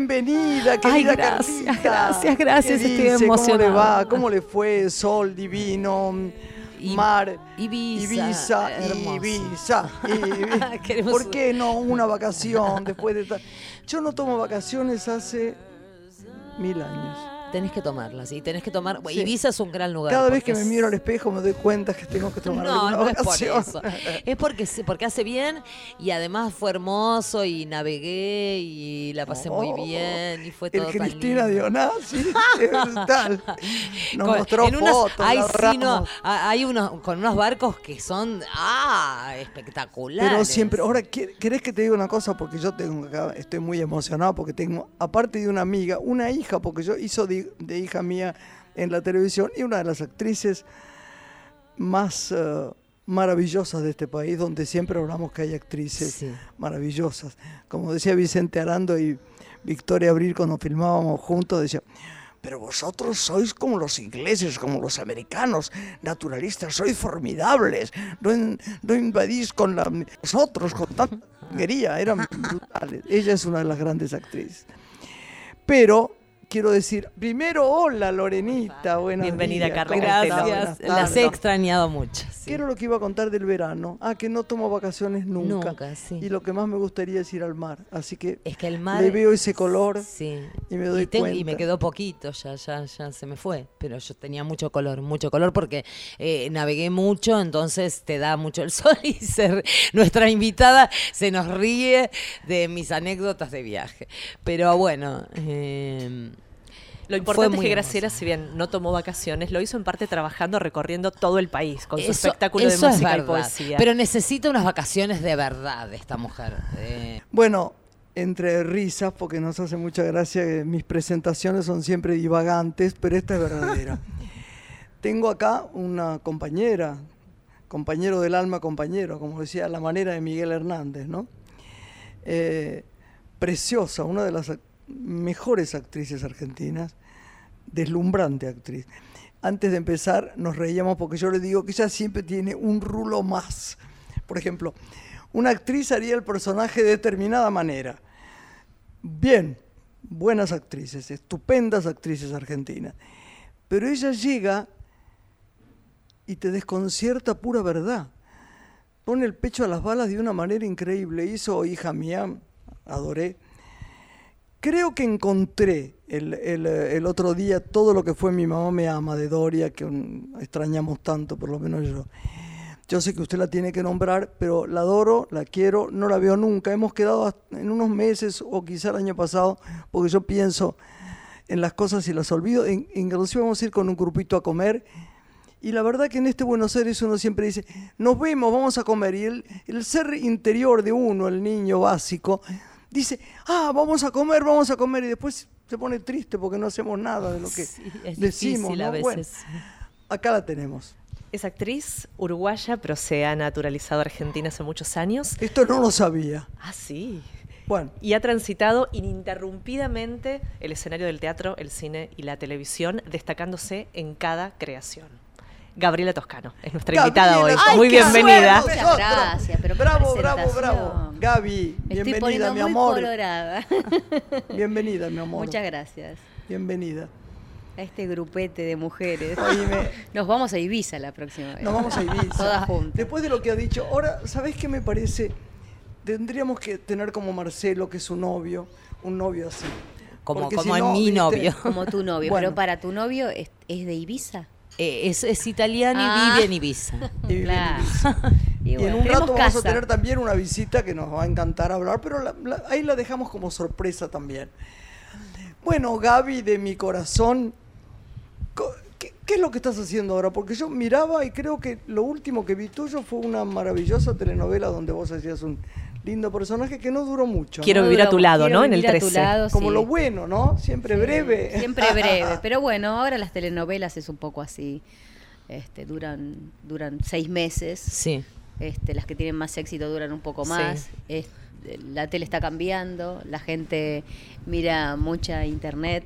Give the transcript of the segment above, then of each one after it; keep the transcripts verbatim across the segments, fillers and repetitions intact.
Bienvenida, querida. Ay, gracias, Carlita. gracias, gracias. ¿Qué Estoy dice? emocionada. ¿Cómo le va? ¿Cómo le fue? Sol divino, I- mar, Ibiza, Ibiza, hermoso. Ibiza. Ibiza. Queremos- ¿Por qué no una vacación después de ta- Yo no tomo vacaciones hace mil años. Tenés que tomarla, sí, tenés que tomar. Sí. Ibiza es un gran lugar. Cada vez porque que me es- miro al espejo me doy cuenta que tengo que tomar No, alguna no es por vacación. eso. Es porque, se- porque hace bien y además fue hermoso y navegué y la pasé muy Oh, bien y fue el todo tan Cristina lindo. Dionasi es brutal. Nos Con- mostró en unas- fotos. ay, la sí, no, adoramos. a- hay unos con unos barcos que son ah espectaculares. Pero siempre, ahora, ¿qué- ¿querés que te diga una cosa? Porque yo tengo acá, estoy muy emocionado porque tengo, aparte de una amiga, una hija, porque yo hizo de, de hija mía en la televisión y una de las actrices más eh, maravillosas de este país, donde siempre hablamos que hay actrices Sí. maravillosas. Como decía Vicente Arando y Victoria Abril cuando filmábamos juntos, decía, pero vosotros sois como los ingleses, como los americanos, naturalistas, sois formidables, no, in- no invadís con la, nosotros con tanta guerrilla, eran brutales. Ella es una de las grandes actrices. Pero quiero decir, primero, hola Lorenita, buenas Bienvenida, días, Carla. ¿cómo estás? Gracias, Buenas las tardes. he extrañado mucho. sí. ¿Qué era lo que iba a contar del verano? Ah, que no tomo vacaciones nunca. Nunca, sí. Y lo que más me gustaría es ir al mar. Así que Es que el mar le veo ese color sí. y me doy ten- cuenta. y me quedó poquito, ya, ya, ya se me fue. Pero yo tenía mucho color, mucho color porque eh, navegué mucho, entonces te da mucho el sol y se- nuestra invitada se nos ríe de mis anécdotas de viaje. Pero bueno, eh, Lo fue importante es muy que hermoso. Graciela, si bien no tomó vacaciones, lo hizo en parte trabajando, recorriendo todo el país, con su Eso- espectáculo de eso es música y verdad. poesía. Pero necesita unas vacaciones de verdad esta mujer. eh. Bueno, entre risas, porque nos hace mucha gracia que mis presentaciones son siempre divagantes, pero esta es verdadera. Tengo acá una compañera, compañero del alma, compañero, como decía, a la manera de Miguel Hernández, ¿no? Eh, preciosa, una de las ac- mejores actrices argentinas, deslumbrante actriz. Antes de empezar nos reíamos porque yo le digo que ella siempre tiene un rulo más. Por ejemplo, una actriz haría el personaje de determinada manera. Bien, buenas actrices, estupendas actrices argentinas. Pero ella llega y te desconcierta pura verdad. Pone el pecho a las balas de una manera increíble. Hizo Hija Mía, adoré. Creo que encontré el, el, el otro día todo lo que fue Mi mamá me ama, de Doria, que um, extrañamos tanto, por lo menos yo. Yo sé que usted la tiene que nombrar, pero la adoro, la quiero, no la veo nunca. Hemos quedado hasta en unos meses o quizá el año pasado, porque yo pienso en las cosas y las olvido. En, inclusive vamos a ir con un grupito a comer. Y la verdad que en este Buenos Aires uno siempre dice, nos vemos, vamos a comer. Y el, el ser interior de uno, el niño básico, dice, ah, vamos a comer, vamos a comer. Y después se pone triste porque no hacemos nada de lo que Sí, es decimos. difícil ¿no? a veces. Bueno, acá la tenemos. Es actriz uruguaya, pero se ha naturalizado argentina hace muchos años. Esto no lo sabía. Ah, sí. Bueno, Y ha transitado ininterrumpidamente el escenario del teatro, el cine y la televisión, destacándose en cada creación. Gabriela Toscano es nuestra Gabriela, invitada hoy. ¡ay, Muy qué bienvenida. suerte! Muchas gracias, pero qué bravo, bravo, presentación. bravo. Gaby, Me estoy bienvenida, poniendo mi muy amor. colorada. Bienvenida, mi amor. Muchas gracias Bienvenida. a este grupete de mujeres. Oíme, Nos vamos a Ibiza la próxima vez. nos vamos a Ibiza. Todas juntas. Después de lo que ha dicho, ahora, ¿sabés qué me parece? Tendríamos que tener como Marcelo, que es su novio, un novio así. Como, Porque como si en no, mi ¿viste? novio. Como tu novio. Bueno. Pero para tu novio es, es de Ibiza. Eh, es, es italiano y Ah. vive en Ibiza. Y vive en Claro. Ibiza. Y, Y bueno, en un tenemos rato vamos a casa. tener también una visita que nos va a encantar hablar, pero la- la- ahí la dejamos como sorpresa también. Bueno, Gaby, de mi corazón, co- ¿qué, qué es lo que estás haciendo ahora? Porque yo miraba y creo que lo último que vi tuyo fue una maravillosa telenovela donde vos hacías un lindo personaje que no duró mucho. ¿no? Quiero No vivir a duró- tu lado, quiero ¿no? En el vivir a tu trece. lado, Como sí. lo bueno, ¿no? Siempre Sí, breve. Siempre breve. Pero bueno, ahora las telenovelas es un poco así. Este, duran, duran seis meses. Sí. Este, las que tienen más éxito duran un poco más. Sí. Es- la tele está cambiando, la gente mira mucha internet.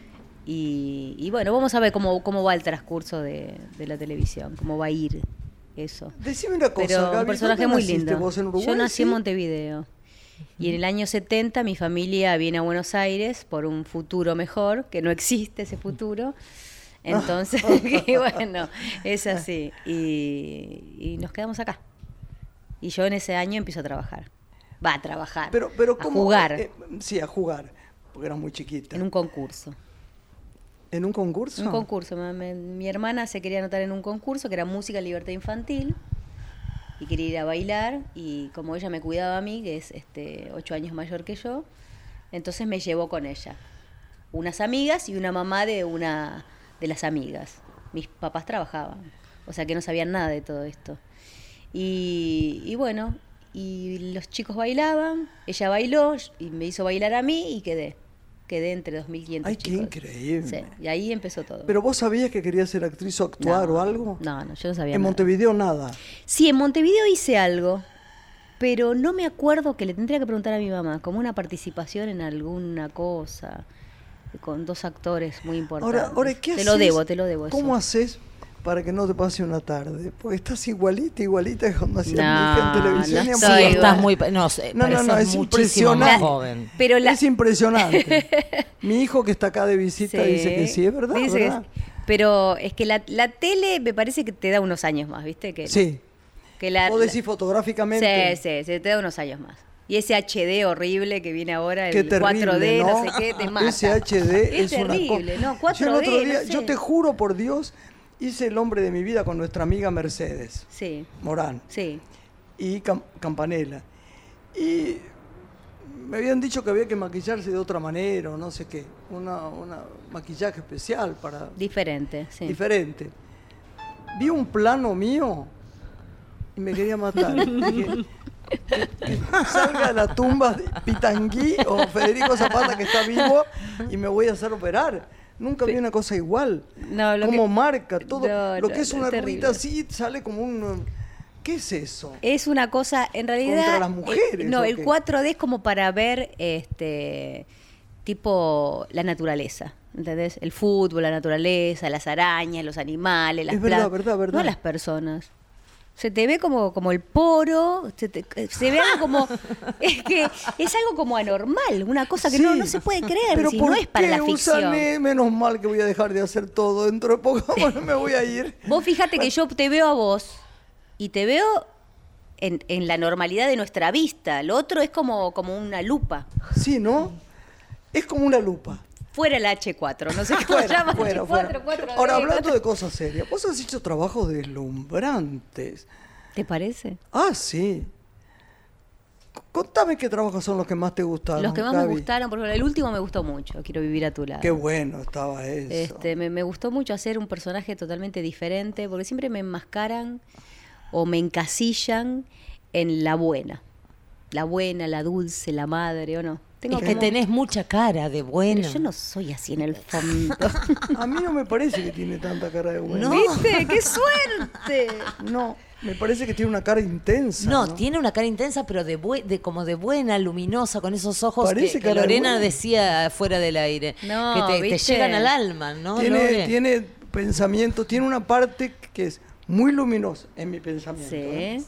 Y, y bueno, vamos a ver cómo, cómo va el transcurso de, de la televisión, cómo va a ir eso. Decime una cosa, Pero Gaby, un personaje ¿dónde muy naciste lindo. vos, en Uruguay? Yo nací ¿sí? en Montevideo. Y en el año setenta mi familia viene a Buenos Aires por un futuro mejor, que no existe ese futuro. Entonces, que bueno, es así. Y, y nos quedamos acá. Y yo en ese año empiezo a trabajar. Va a trabajar. Pero, pero a ¿cómo? jugar. Eh, sí, a jugar, porque eras muy chiquita. En un concurso. ¿En un concurso? Un concurso. Me- me- mi hermana se quería anotar en un concurso que era música libertad infantil y quería ir a bailar, y como ella me cuidaba a mí, que es este ocho años mayor que yo, entonces me llevó con ella. Unas amigas y una mamá de una de las amigas. Mis papás trabajaban, o sea que no sabían nada de todo esto. Y, y bueno, y los chicos bailaban, ella bailó y me hizo bailar a mí y quedé. Quedé entre dos mil quinientos Ay, qué chicos. increíble. Sí, y ahí empezó todo. ¿Pero vos sabías que querías ser actriz o actuar No, o algo? No, no, yo no sabía En nada. Montevideo nada. Sí, en Montevideo hice algo, pero no me acuerdo, que le tendría que preguntar a mi mamá, como una participación en alguna cosa, con dos actores muy importantes. Ahora, ahora ¿qué Te haces? lo debo, te lo debo. eso. ¿Cómo haces para que no te pase una tarde? Porque estás igualita, igualita que cuando hacías No, mi hija en televisión. no y en estoy Sí, Montevideo. estás muy... No, sé, No, no, no, pareces es muchísimo impresionante. más joven. Pero la, Es impresionante. Mi hijo que está acá de visita Sí, dice que sí, es verdad, dice que ¿verdad? sí. Pero es que la, la tele me parece que te da unos años más, ¿viste? Que, Sí. Que la, Vos decís la- fotográficamente. Sí, sí, sí, te da unos años más. Y ese H D horrible que viene ahora, el Qué terrible, cuatro D, no, ¿no? sé qué, te mata. Ese H D es, es una terrible, cosa. no, cuatro D, Yo el otro día, no sé. yo te juro por Dios, hice El hombre de mi vida con nuestra amiga Mercedes Sí, Morán sí. y Cam- Campanella. Y me habían dicho que había que maquillarse de otra manera o no sé qué. Una, una maquillaje especial para... Diferente, sí. diferente. Vi un plano mío y me quería matar. Dije, que, que salga de la tumba de Pitangui o Federico Zapata, que está vivo, y me voy a hacer operar. Nunca vi una cosa igual. No, lo Cómo que- marca todo. No, lo no, que es no, una es terrible. ruedita así, sale como un... ¿Qué es eso? Es una cosa, en realidad... ¿Contra las mujeres, eh, no, o el qué? cuatro D es como para ver, este, tipo, la naturaleza. ¿Entendés? El fútbol, la naturaleza, las arañas, los animales, las Es verdad, plantas. verdad, verdad. No las personas. Se te ve como, como el poro, se, te- se ve algo como... Es que es algo como anormal, una cosa que no, Sí. no se puede creer, Pero si ¿por no es para qué la ficción. usan, eh, menos mal que voy a dejar de hacer todo. Dentro de poco bueno, me voy a ir. Vos fíjate que yo te veo a vos y te veo en, en la normalidad de nuestra vista. Lo otro es como, como una lupa. Sí, ¿no? Es como una lupa. Fuera el H cuatro, no sé cómo se Fuera, llama. fuera, H cuatro, fuera. cuatro D, Ahora, hablando cuatro- de cosas serias, vos has hecho trabajos deslumbrantes. ¿Te parece? Ah, sí. C- Contame qué trabajos son los que más te gustaron. Los que más Gaby. me gustaron, por ejemplo, el último me gustó mucho, Quiero vivir a tu lado. Qué bueno estaba eso. Este, me, me gustó mucho hacer un personaje totalmente diferente, porque siempre me enmascaran o me encasillan en la buena. La buena, la dulce, la madre, ¿o no? Tengo Es que como- tenés mucha cara de Pero buena. yo no soy así en el fondo. A mí no me parece que tiene tanta cara de buena. No. ¿Viste? ¡Qué suerte! No, me parece que tiene una cara intensa. No, No, tiene una cara intensa, pero de, bue- de como de buena, luminosa, con esos ojos Parece que, que cara de Lorena buena. decía fuera del aire. No, que te, te ¿viste? llegan al alma, ¿no? Tiene, Lore? tiene pensamiento, tiene una parte que es muy luminosa en mi pensamiento. Sí. ¿eh?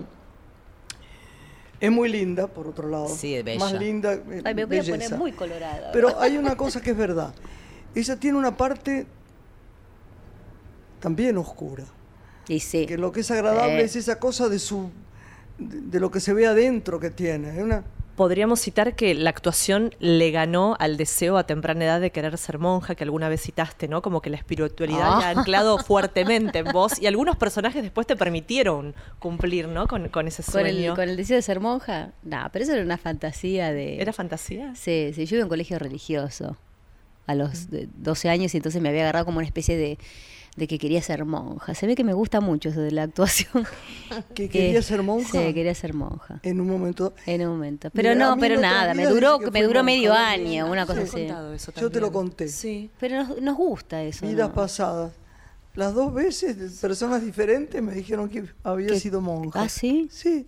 Es muy linda, por otro lado. Sí, es bella. Más linda. eh, Ay, me voy a belleza. poner muy colorada. Pero hay una cosa que es verdad. Ella tiene una parte también oscura. Y sí. Que lo que es agradable Sí. es esa cosa de su de, de lo que se ve adentro que tiene. Es una, Podríamos citar que la actuación le ganó al deseo a temprana edad de querer ser monja, que alguna vez citaste, ¿no? Como que la espiritualidad Ah. le ha anclado fuertemente en vos y algunos personajes después te permitieron cumplir, ¿no? Con, con ese ¿Con el, sueño. con el deseo de ser monja? No, pero eso era una fantasía de... ¿Era fantasía? Sí, sí, yo iba a un colegio religioso a los de- doce años y entonces me había agarrado como una especie de, de que quería ser monja. Se ve que me gusta mucho eso de la actuación. que quería ser monja Sí, quería ser monja. en un momento. En un momento. Pero Mira, a no, mí pero en otra nada, me vida duró, dice que me fue duró monja, medio ¿no? año, una cosa Me así. has contado eso Yo te lo también. conté. Sí. Pero nos, nos gusta eso. Vidas ¿no? pasadas. Las dos veces, personas diferentes me dijeron que había ¿Qué? sido monja. ¿Ah, sí? Sí.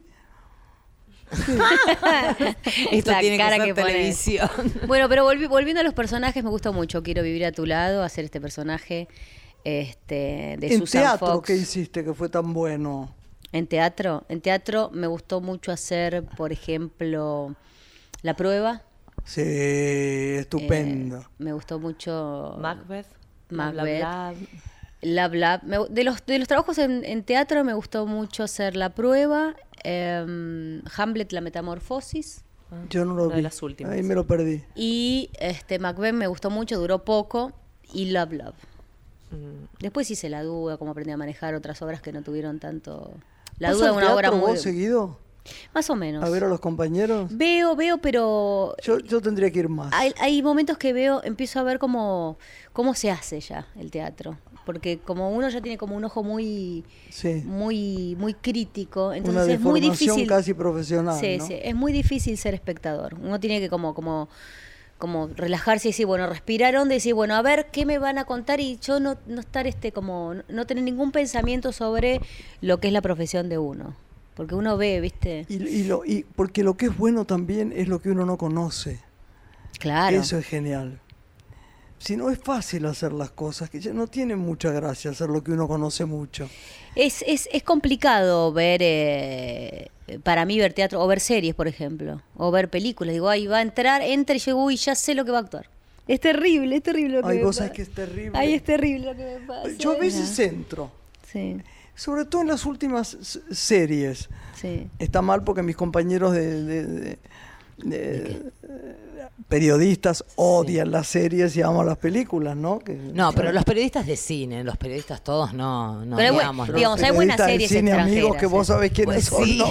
Esto La tiene que cara ser que pone. televisión. Bueno, pero volvi- volviendo a los personajes, me gustó mucho. Quiero vivir a tu lado, hacer este personaje este, de En Susan teatro, Fox. ¿qué hiciste que fue tan bueno? En teatro, en teatro me gustó mucho hacer, por ejemplo, La Prueba. Sí, estupendo. Eh, me gustó mucho Macbeth. Macbeth. Bla, bla, bla. Lab Lab. Me- de, los, de los trabajos en, en teatro me gustó mucho hacer La Prueba, eh, Hamlet, La Metamorfosis, Yo no lo Una vi. de las últimas. Ahí me lo perdí. y este Macbeth me gustó mucho, duró poco, y Love Love. Mm. Después hice La Duda, cómo aprendí a manejar otras obras que no tuvieron tanto... La ¿Vas Duda es al una obra teatro muy... vos seguido? Más o menos. A ver a los compañeros. Veo, veo, pero Yo, yo tendría que ir más. hay, hay momentos que veo, empiezo a ver cómo, cómo se hace ya el teatro. Porque como uno ya tiene como un ojo muy, Sí. muy, muy crítico, Una entonces es muy deformación difícil. casi profesional, Sí, ¿no? sí, es muy difícil ser espectador. Uno tiene que como, como, como relajarse y decir, bueno, respirar hondo y decir, bueno, a ver qué me van a contar, y yo no, no estar este como, no tener ningún pensamiento sobre lo que es la profesión de uno. Porque uno ve, ¿viste? Y, y lo, y porque lo que es bueno también es lo que uno no conoce. Claro. Eso es genial. Si no es fácil hacer las cosas, que ya no tiene mucha gracia hacer lo que uno conoce mucho. Es, es, es complicado ver, eh, para mí, ver teatro, o ver series, por ejemplo, o ver películas. Digo, ahí va a entrar, entra y yo, uy, ya sé lo que va a actuar. Es terrible, es terrible lo que Ay, me vos pasa. sabés que es terrible. Ay, es terrible lo que me pasa. Yo a veces Ajá. entro, Sí, sobre todo en las últimas s- series. sí. Está mal porque mis compañeros de, de- de- de- periodistas odian las series y aman las películas, ¿no? Que- No, pero los periodistas de cine, los periodistas todos no, no Pero bueno, digamos, ¿no? digamos, hay buenas periodistas de series cine, amigos, extranjeras, que vos eh. sabés quiénes Pues son, sí.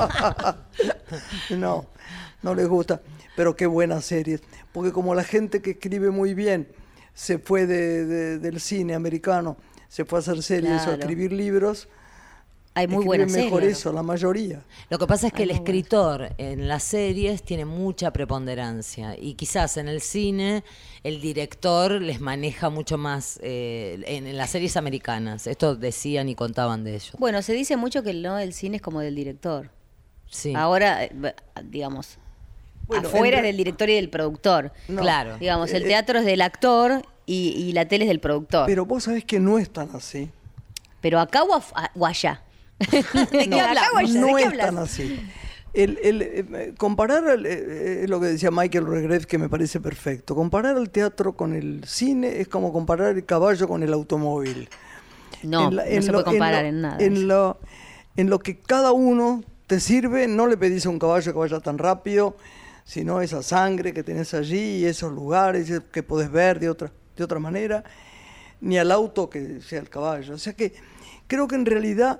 no. no, no les gusta. Pero qué buenas series. Porque como la gente que escribe muy bien se fue de, de- del cine americano, se fue a hacer series o a Claro. escribir libros, Hay muy escriben buenas mejor series. eso, la mayoría. Lo que pasa es que Ay, el muy bueno. escritor en las series tiene mucha preponderancia y quizás en el cine el director les maneja mucho más eh, en, en las series americanas. Esto decían y contaban de ello. Bueno, se dice mucho que no el cine es como del director. Sí, Ahora, eh, digamos, Bueno, afuera en es del director y del productor. No. claro. Digamos, el Eh, teatro es del actor y, y la tele es del productor. Pero, Pero vos sabés que no es tan así. acá o, af- a- o allá. ¿De qué No, hablas? Acá o allá, ¿de no qué es hablas? tan así. El, el, eh, comparar el, eh, eh, lo que decía Michael Regret, que me parece perfecto. Comparar el teatro con el cine es como comparar el caballo con el automóvil. No, En la- no en se lo- puede comparar lo- en, nada. En lo, en lo que cada uno te sirve, no le pedís a un caballo que vaya tan rápido, sino esa sangre que tenés allí y esos lugares que podés ver de otra, de otra manera, ni al auto que sea el caballo. O sea que creo que en realidad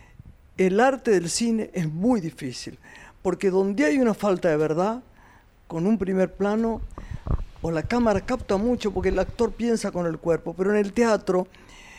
el arte del cine es muy difícil, porque donde hay una falta de verdad, con un primer plano, o la cámara capta mucho porque el actor piensa con el cuerpo, pero en el teatro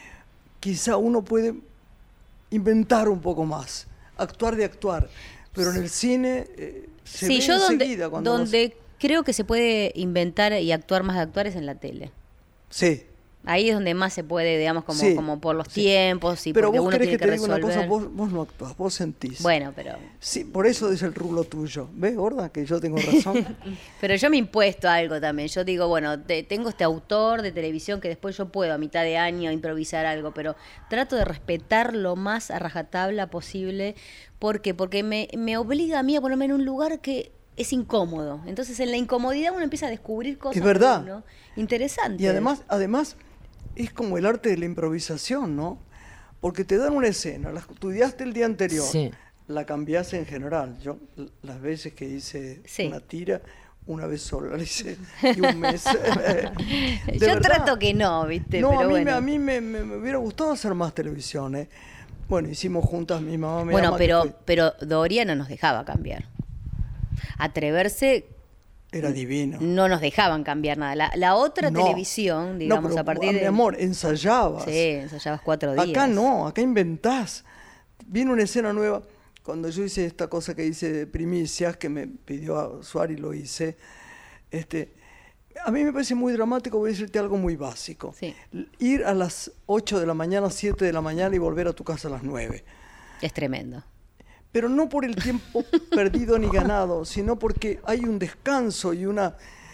quizá uno puede inventar un poco más, actuar de actuar, pero en el cine eh, se Sí, ve yo donde, enseguida cuando los- donde creo que se puede inventar y actuar más de actuar es en la tele. Sí, Ahí es donde más se puede, digamos, como, Sí, como por los sí. tiempos y pero porque vos uno querés tiene que que, te diga una resolver. cosa, vos, vos no actuás, vos sentís. Bueno, pero Sí, por eso es el rulo tuyo. ¿Ves, gorda? Que yo tengo razón. pero yo me he impuesto algo también. Yo digo, bueno, te- tengo este autor de televisión que después yo puedo a mitad de año improvisar algo, pero trato de respetar lo más a rajatabla posible. ¿Por qué? Porque me, me obliga a mí a ponerme en un lugar que es incómodo. Entonces, en la incomodidad uno empieza a descubrir cosas Es verdad. de uno interesantes. Y además, además es como el arte de la improvisación, ¿no? Porque te dan una escena, la estudiaste el día anterior, Sí. la cambiaste en general. Yo l- las veces que hice Sí. una tira, una vez sola la hice y un mes. De Yo verdad. trato que no, ¿viste? No, pero a mí, bueno. me, a mí me, me- me hubiera gustado hacer más televisión, ¿eh? Bueno, hicimos juntas, mi mamá me Bueno, ama, que pero, fue- pero Doria no nos dejaba cambiar. Atreverse era divino. no nos dejaban cambiar nada. La, la otra No. televisión, No, digamos, pero, a partir mi de... amor, ensayabas. Sí, ensayabas cuatro días. Acá no, acá inventás. Viene una escena nueva. Cuando yo hice esta cosa que hice de primicias, que me pidió a Suárez y lo hice, este, a mí me parece muy dramático, voy a decirte algo muy básico. Sí. L- Ir a las ocho de la mañana, siete de la mañana y volver a tu casa a las nueve. Es tremendo. Pero no por el tiempo perdido ni ganado, sino porque hay un descanso y una,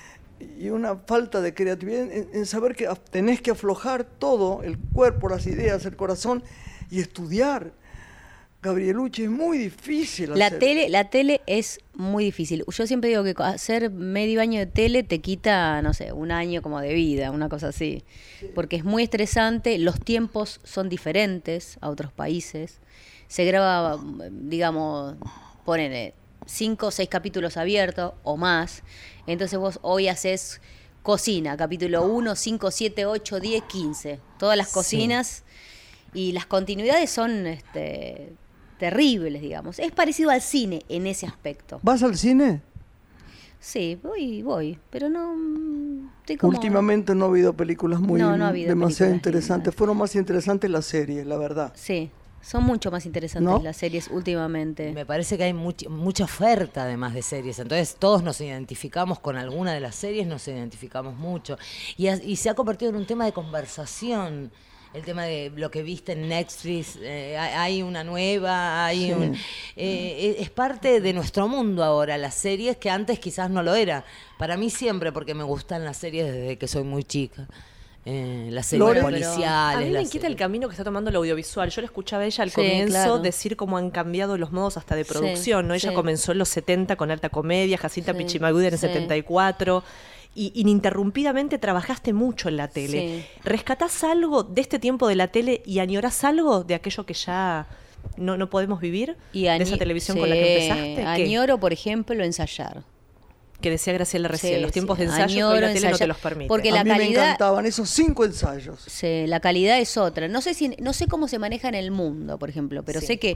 y una falta de creatividad en, en saber que af- tenés que aflojar todo, el cuerpo, las ideas, el corazón, y estudiar. Gabrielucci, es muy difícil La hacer. tele, la tele es muy difícil. Yo siempre digo que hacer medio año de tele te quita, no sé, un año como de vida, una cosa así. Porque es muy estresante, los tiempos son diferentes a otros países. Se graba, digamos, ponen cinco o seis capítulos abiertos o más. Entonces vos hoy haces cocina, capítulo uno, cinco, siete, ocho, diez, quince. Todas las cocinas y las continuidades son este, terribles, digamos. Es parecido al cine en ese aspecto. ¿Vas al cine? Sí, voy, voy, pero no... Estoy como... Últimamente no ha habido películas muy No, no ha habido demasiado películas interesantes. lindas. Fueron más interesantes las series, la verdad. Sí, son mucho más interesantes ¿No? las series últimamente. Me parece que hay much- mucha oferta además de series, entonces todos nos identificamos con alguna de las series, nos identificamos mucho. Y, ha- y se ha convertido en un tema de conversación. El tema de lo que viste en Netflix, eh, hay hay una nueva, hay Sí. un, eh, es parte de nuestro mundo ahora, las series que antes quizás no lo era. Para mí siempre, porque me gustan las series desde que soy muy chica. Eh, las series Lore, policiales. A mí me las inquieta el series- camino que está tomando el audiovisual. Yo le escuchaba a ella al Sí, comienzo claro. decir cómo han cambiado los modos hasta de producción, ¿no? Ella sí. comenzó en los setenta con Alta Comedia, Jacinta Sí, Pichimagüí en el sí. setenta y cuatro. Y ininterrumpidamente trabajaste mucho en la tele. Sí. ¿Rescatás algo de este tiempo de la tele y añorás algo de aquello que ya no, no podemos vivir? Y de añi- esa televisión sí, con la que empezaste. ¿Qué? Añoro, por ejemplo, ensayar. Que decía Graciela recién, Sí, los tiempos sí. de ensayo que hoy Añoro la tele no te ensayar. los permite. Porque A la mí me calidad- encantaban esos cinco ensayos. Sí, la calidad es otra. No sé si, no sé cómo se maneja en el mundo, por ejemplo, pero Sí. sé que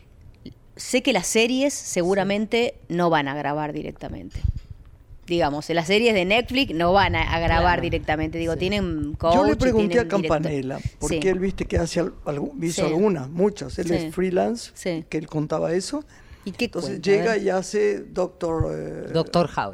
sé que las series seguramente no van a grabar directamente. Digamos, las series de Netflix no van a, a grabar Claro. directamente. Digo, Sí. tienen coach. Yo le y pregunté a tienen director. Campanella, porque Sí. él viste que hace al- algún- hizo Sí. algunas, muchas. Él Sí. es freelance, Sí. que él contaba eso. ¿Y qué Entonces cuenta? A llega ver. y hace Doctor eh, Doctor House.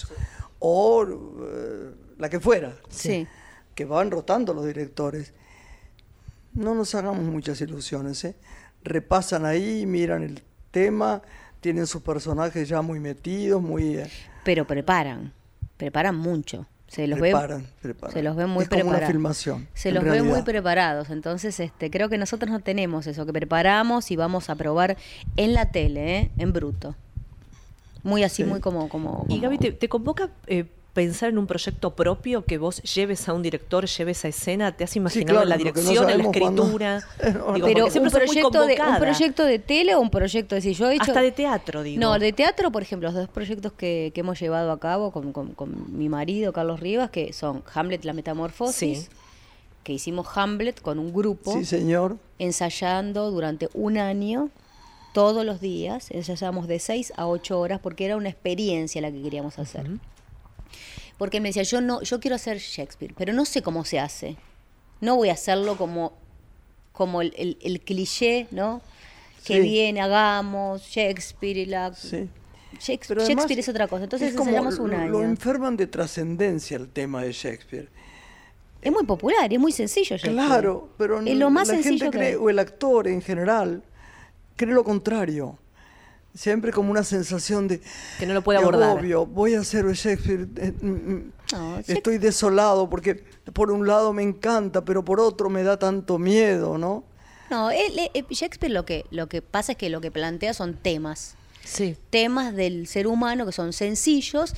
O eh, la que fuera, Sí. que van rotando los directores. No nos hagamos muchas ilusiones, ¿eh? Repasan ahí, miran el tema, tienen sus personajes ya muy metidos, muy... eh, Pero preparan, preparan mucho. Se los preparan, ve, preparan. se los ve muy Es como una preparados. filmación, Se en los ve muy realidad. preparados. Entonces, este, creo que nosotros no tenemos eso, que preparamos y vamos a probar en la tele, ¿eh? En bruto. Muy así, Sí. muy como, como, Y como- Gaby, ¿te, te convoca eh, pensar en un proyecto propio que vos lleves a un director, lleves a escena? ¿Te has imaginado claro, en la lo que no dirección, en la sabemos cuándo- escritura? No, Digo, no. porque pero un siempre sos muy proyecto, de, un convocada. proyecto de tele o un proyecto de si yo he hecho Hasta de teatro, digo. No, de teatro, por ejemplo, los dos proyectos que, que hemos llevado a cabo con, con- con mi marido, Carlos Rivas, que son Hamlet, la metamorfosis, Sí. que hicimos Hamlet con un grupo, Sí, señor. ensayando durante un año, todos los días, ensayamos de seis a ocho horas, porque era una experiencia la que queríamos hacer. Porque él me decía, yo no, yo quiero hacer Shakespeare, pero no sé cómo se hace. No voy a hacerlo como, como el, el- el cliché, ¿no? Que Sí. viene, hagamos Shakespeare y la... Sí. Shakespeare, Pero además Shakespeare es otra cosa. Entonces es como ensayamos un lo- año. Lo enferman de trascendencia el tema de Shakespeare. Es muy popular, es muy sencillo Shakespeare. Claro, pero es lo más la sencillo gente que cree, hay. o el actor en general, cree lo contrario. Siempre como una sensación de... Que no lo puede de abordar. agobio, voy a hacer Shakespeare. eh, mm, mm, No, Estoy desolado porque por un lado me encanta, pero por otro me da tanto miedo, ¿no? No, él- él- Shakespeare lo que, lo que pasa es que lo que plantea son temas. Sí. Temas del ser humano que son sencillos.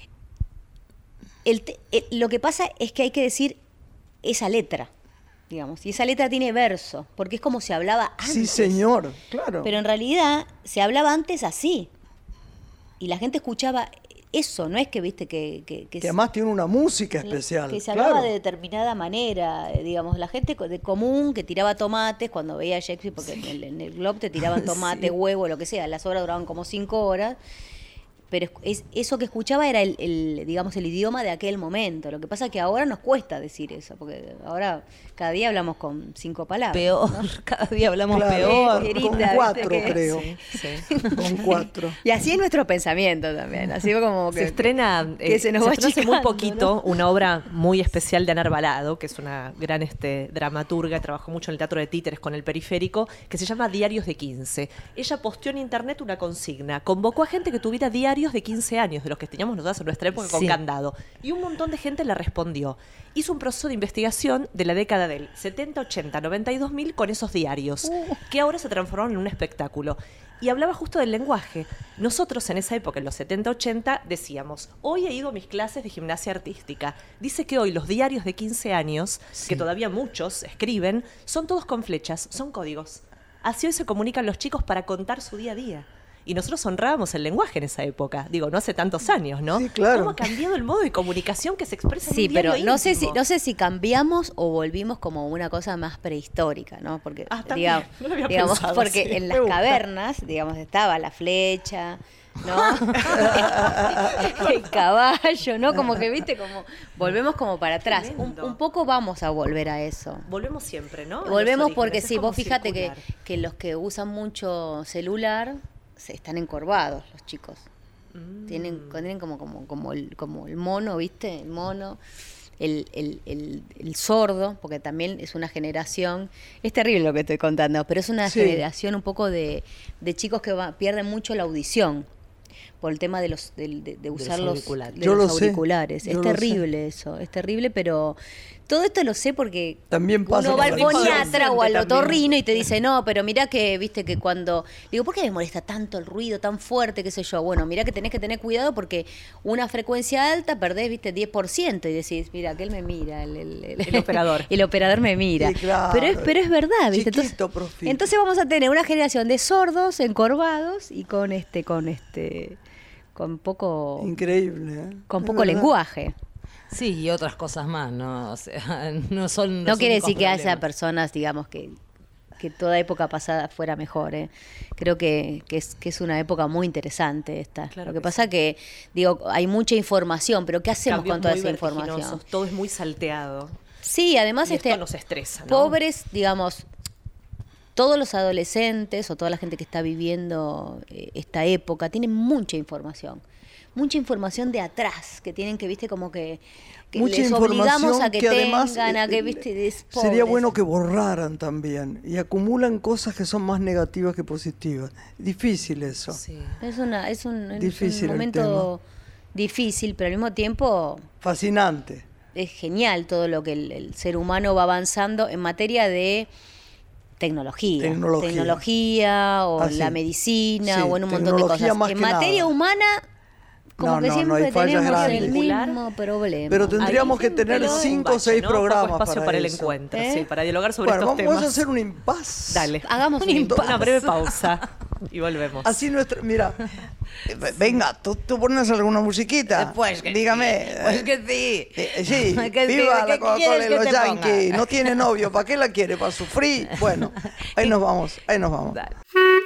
El te- el- lo que pasa es que hay que decir esa letra, digamos. Y esa letra tiene verso, porque es como se hablaba antes. Sí, señor, claro. Pero en realidad se hablaba antes así. Y la gente escuchaba eso, no es que, viste, que... que, que que además tiene una música especial. Que se hablaba claro. de determinada manera, eh, digamos, la gente co- de común que tiraba tomates cuando veía a Shakespeare, porque en, el, en el Globe te tiraban tomate, Sí. huevo, lo que sea, las obras duraban como cinco horas, pero es, es- eso que escuchaba era el, el, digamos, el idioma de aquel momento. Lo que pasa es que ahora nos cuesta decir eso, porque ahora cada día hablamos con cinco palabras. Peor, ¿no? cada día hablamos Claro, peor. Eh, con querida, cuatro, ¿viste que- creo. Sí. Con cuatro. Y así es nuestro pensamiento también, así como que... Se estrena, que eh, se nos se va estrenó hace muy achicando, poquito ¿no? una obra muy especial de Ana Arbalado, que es una gran este, dramaturga, trabajó mucho en el teatro de títeres con El Periférico, que se llama Diarios de quince. Ella posteó en internet una consigna, convocó a gente que tuviera diarios de quince años, de los que teníamos nosotros en nuestra época con Sí. candado, y un montón de gente le respondió. Hizo un proceso de investigación de la década década del setenta, ochenta, noventa y dos mil con esos diarios, uh. que ahora se transformaron en un espectáculo. Y hablaba justo del lenguaje. Nosotros en esa época, en los setenta, ochenta, decíamos, hoy he ido a mis clases de gimnasia artística. Dice que hoy los diarios de quince años, sí. que todavía muchos escriben, son todos con flechas, son códigos. Así hoy se comunican los chicos para contar su día a día. Y nosotros honrábamos el lenguaje en esa época. Digo, no hace tantos años, ¿no? Sí, claro. ¿Cómo ha cambiado el modo de comunicación que se expresa sí, en un diario pero no íntimo? sé si no sé si cambiamos o volvimos como una cosa más prehistórica, ¿no? Porque ah, digamos, no lo había digamos pensado, porque sí. en las cavernas, digamos, estaba la flecha, ¿no? El caballo, ¿no? Como que, viste, como volvemos como para atrás. Un, un poco vamos a volver a eso. Volvemos siempre, ¿no? Volvemos porque sí, vos fíjate que, que los que usan mucho celular se están encorvados los chicos. Mm. Tienen, tienen como, como, como, el, como el mono, ¿viste? El mono, el, el, el, el sordo, porque también es una generación, es terrible lo que estoy contando, pero es una sí. generación un poco de, de chicos que va, pierden mucho la audición por el tema de los de, de, de usar de los, auriculares. De Yo los lo auriculares. Sé. Es Yo terrible eso, es terrible, pero todo esto lo sé porque también pasa uno va al foniatra o al otorrino también. Y te dice, no, pero mirá que, viste, que cuando... Digo, ¿por qué me molesta tanto el ruido tan fuerte, qué sé yo? Bueno, mirá que tenés que tener cuidado porque una frecuencia alta perdés, viste, diez por ciento y decís, mira, que él me mira, el, el, el, el operador. El operador me mira. Sí, claro. Pero es pero es verdad, viste. Chiquito, entonces, entonces vamos a tener una generación de sordos, encorvados y con este, con este... con poco... Increíble, ¿eh? Con poco lenguaje. Sí, y otras cosas más, ¿no? O sea, no son... No quiere decir que haya personas, digamos, que, que toda época pasada fuera mejor, ¿eh? Creo que, que, es, que es una época muy interesante esta. Claro Lo que, que pasa sí. que, digo, hay mucha información, pero ¿qué hacemos Cambios con toda muy esa información? Todo es muy salteado. Sí, además y este, esto nos estresa, ¿no? Pobres, digamos... Todos los adolescentes o toda la gente que está viviendo eh, esta época tienen mucha información. Mucha información de atrás, que tienen que, viste, como que, que mucha les obligamos a que, que además, tengan, a que, eh, viste, sería bueno que borraran también. Y acumulan cosas que son más negativas que positivas. Difícil eso. Sí. Es, una, es, un, difícil es un momento difícil, pero al mismo tiempo... Fascinante. Es genial todo lo que el, el ser humano va avanzando en materia de... Tecnología, tecnología, tecnología o ah, la sí. medicina sí, o en un montón de cosas. En materia nada. humana, como no, que no, siempre no tenemos grandes. el mismo problema. Pero tendríamos que tener cinco o seis ¿no? programas Poco espacio para, para el eso. encuentro, ¿Eh? sí, para dialogar sobre bueno, estos vamos temas. Vamos a hacer un impas. Dale, hagamos un impas. impas. Una breve pausa y volvemos. Así nuestra, mira, venga, tú, tú pones alguna musiquita. Pues que dígame. Sí. Pues que sí. Eh, sí, que viva sí, la ¿qué Coca-Cola y quieres los que te Yankees. ponga? No tiene novio, ¿para qué la quiere? ¿Para sufrir? Bueno, ahí nos vamos, ahí nos vamos. Dale.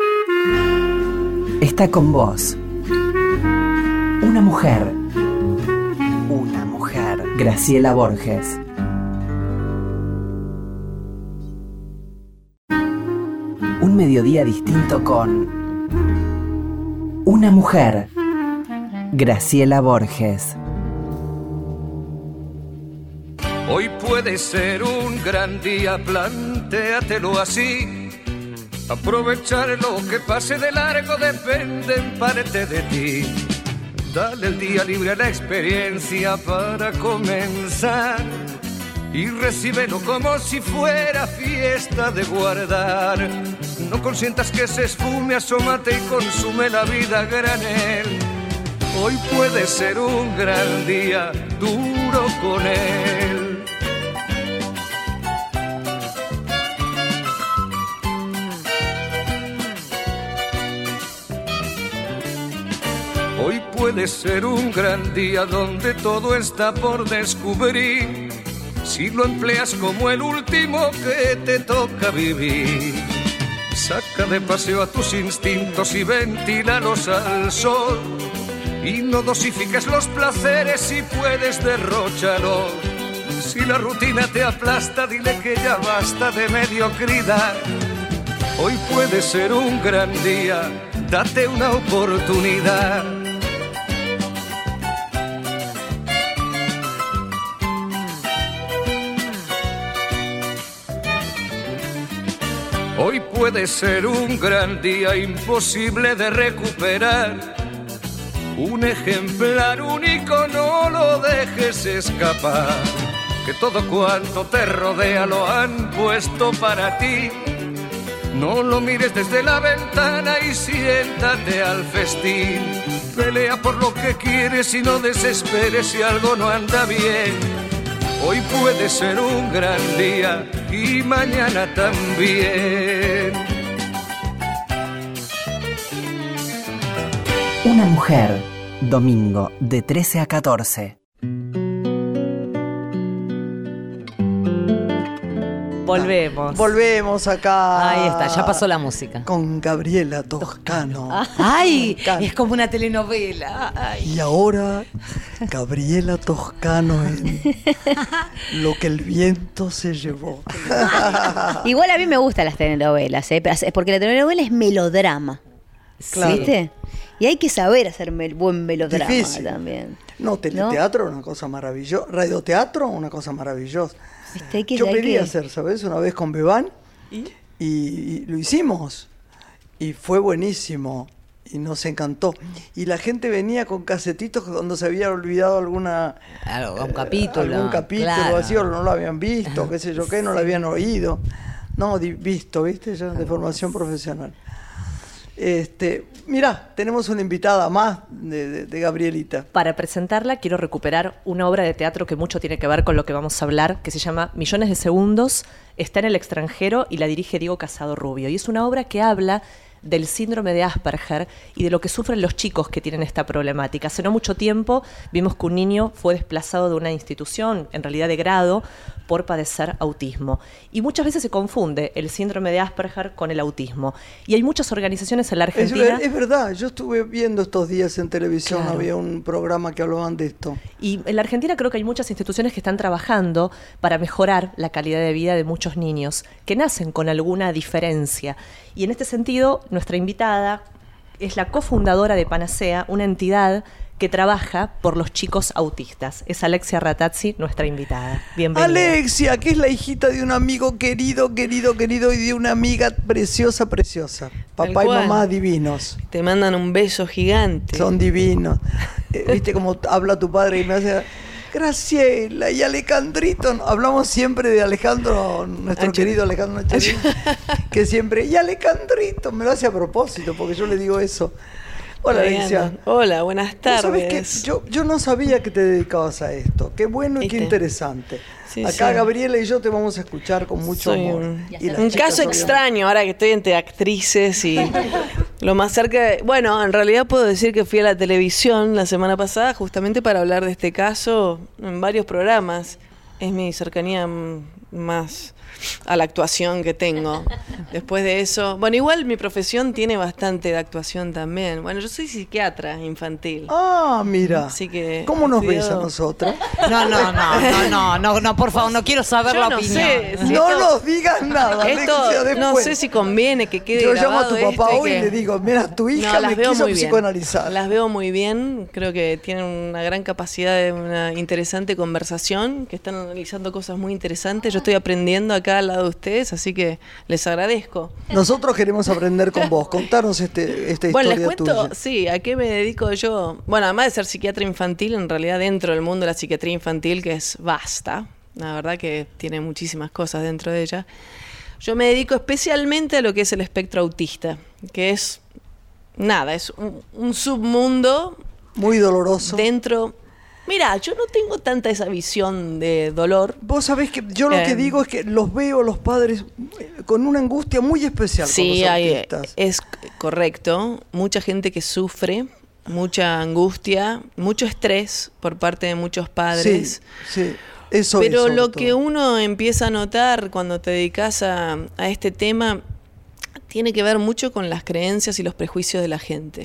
Está con vos. Una mujer. Una mujer. Graciela Borges. Un mediodía distinto con una mujer. Graciela Borges. Hoy puede ser un gran día, plantéatelo así. Aprovechar lo que pase de largo depende en parte de ti. Dale el día libre a la experiencia para comenzar y recíbelo como si fuera fiesta de guardar. No consientas que se esfume, asómate y consume la vida a granel. Hoy puede ser un gran día, duro con él. Hoy puede ser un gran día donde todo está por descubrir, si lo empleas como el último que te toca vivir. Saca de paseo a tus instintos y ventílalos al sol, y no dosifiques los placeres si puedes derróchalos. Si la rutina te aplasta, dile que ya basta de mediocridad. Hoy puede ser un gran día, date una oportunidad. Hoy puede ser un gran día imposible de recuperar. Un ejemplar único, no lo dejes escapar. que todo cuanto te rodea lo han puesto para ti. No lo mires desde la ventana y siéntate al festín. Pelea por lo que quieres y no desesperes si algo no anda bien. Hoy puede ser un gran día y mañana también. Una mujer, domingo de trece a catorce. Volvemos. Volvemos acá. Ahí está, ya pasó la música. Con Gabriela Toscano. Ay, encanta. es como una telenovela. Ay. Y ahora, Gabriela Toscano en Lo que el viento se llevó. Igual a mí me gustan las telenovelas, ¿eh? Porque la telenovela es melodrama. Claro. ¿Viste? Y hay que saber hacer mel- buen melodrama Difícil. también. No, teleteatro, una cosa maravillosa. Radioteatro, una cosa maravillosa. ¿Viste? Hay que, Yo hay pedí que- hacer, ¿sabes? Una vez con Bebán ¿Y? y, y lo hicimos. Y fue buenísimo. Y nos encantó. Y la gente venía con casetitos cuando se había olvidado alguna... Claro, un eh, capítulo. algún capítulo claro. así, o no lo habían visto, qué sé yo qué, no lo habían oído. No, di- visto, ¿viste? Ya de formación profesional. Este, mirá, tenemos una invitada más de, de- de Gabrielita. Para presentarla quiero recuperar una obra de teatro que mucho tiene que ver con lo que vamos a hablar, que se llama Millones de Segundos, está en el extranjero y la dirige Diego Casado Rubio. Y es una obra que habla del síndrome de Asperger y de lo que sufren los chicos que tienen esta problemática. Hace no mucho tiempo vimos que un niño fue desplazado de una institución, en realidad de grado, por padecer autismo. Y muchas veces se confunde el síndrome de Asperger con el autismo. Y hay muchas organizaciones en la Es, Argentina... ver- es verdad, yo estuve viendo estos días en televisión, Claro. había un programa que hablaban de esto. Y en la Argentina creo que hay muchas instituciones que están trabajando para mejorar la calidad de vida de muchos niños que nacen con alguna diferencia. Y en este sentido, nuestra invitada es la cofundadora de Panacea, una entidad que trabaja por los chicos autistas. Es Alexia Ratazzi, nuestra invitada. Bienvenida. Alexia, que es la hijita de un amigo querido, querido, querido y de una amiga preciosa, preciosa. Papá Tal y cual. mamá divinos. Te mandan un beso gigante. Son divinos. Eh, ¿Viste cómo habla tu padre y me hace... Graciela y Alejandrito. Hablamos siempre de Alejandro, nuestro Ancho- querido Alejandro Anchorín, que siempre... Y Alejandrito, me lo hace a propósito, porque yo le digo eso. Hola, Ahí Alexia. andan. Hola, buenas Vos sabés que tardes. yo, yo no sabía que te dedicabas a esto. Qué bueno y qué ¿Viste? interesante. Sí, Acá sí. Gabriela y yo te vamos a escuchar con mucho Soy amor. un, Y las un chicas, caso obviamente. extraño ahora que estoy entre actrices y lo más cerca de... Bueno, en realidad puedo decir que fui a la televisión la semana pasada justamente para hablar de este caso en varios programas. Es mi cercanía mm, más a la actuación que tengo. Después de eso... Bueno, igual mi profesión tiene bastante de actuación también. Bueno, yo soy psiquiatra infantil. Ah, mira. Así que ¿Cómo nos he ves a estudiado- nosotros? No, no, no, no, no, no, no, por favor, no quiero saber Yo la no opinión. sé, si No esto- nos digas nada, Esto Alexia, no después. sé si conviene que quede Yo llamo a tu grabado papá esto y hoy y que- le digo, mira, tu hija No, las me veo quiso muy bien. psicoanalizar. Las veo muy bien, creo que tienen una gran capacidad de una interesante conversación, que están analizando cosas muy interesantes. Yo estoy aprendiendo acá al lado de ustedes, así que les agradezco. Nosotros queremos aprender con vos. Contanos este, esta Bueno, historia les cuento, tuya. sí, ¿a qué me dedico yo? Bueno, además de ser psiquiatra infantil, en realidad dentro del mundo de la psiquiatría infantil, que es vasta, la verdad que tiene muchísimas cosas dentro de ella, yo me dedico especialmente a lo que es el espectro autista, que es, nada, es un, un submundo Muy doloroso. dentro... Mira, yo no tengo tanta esa visión de dolor. Vos sabés que yo lo que Eh, digo es que los veo los padres eh, con una angustia muy especial con Sí, los hay- autistas. es c- correcto. Mucha gente que sufre, mucha angustia, mucho estrés por parte de muchos padres. Sí, sí, eso es, Pero sobre lo que todo. uno empieza a notar cuando te dedicas a, a este tema tiene que ver mucho con las creencias y los prejuicios de la gente.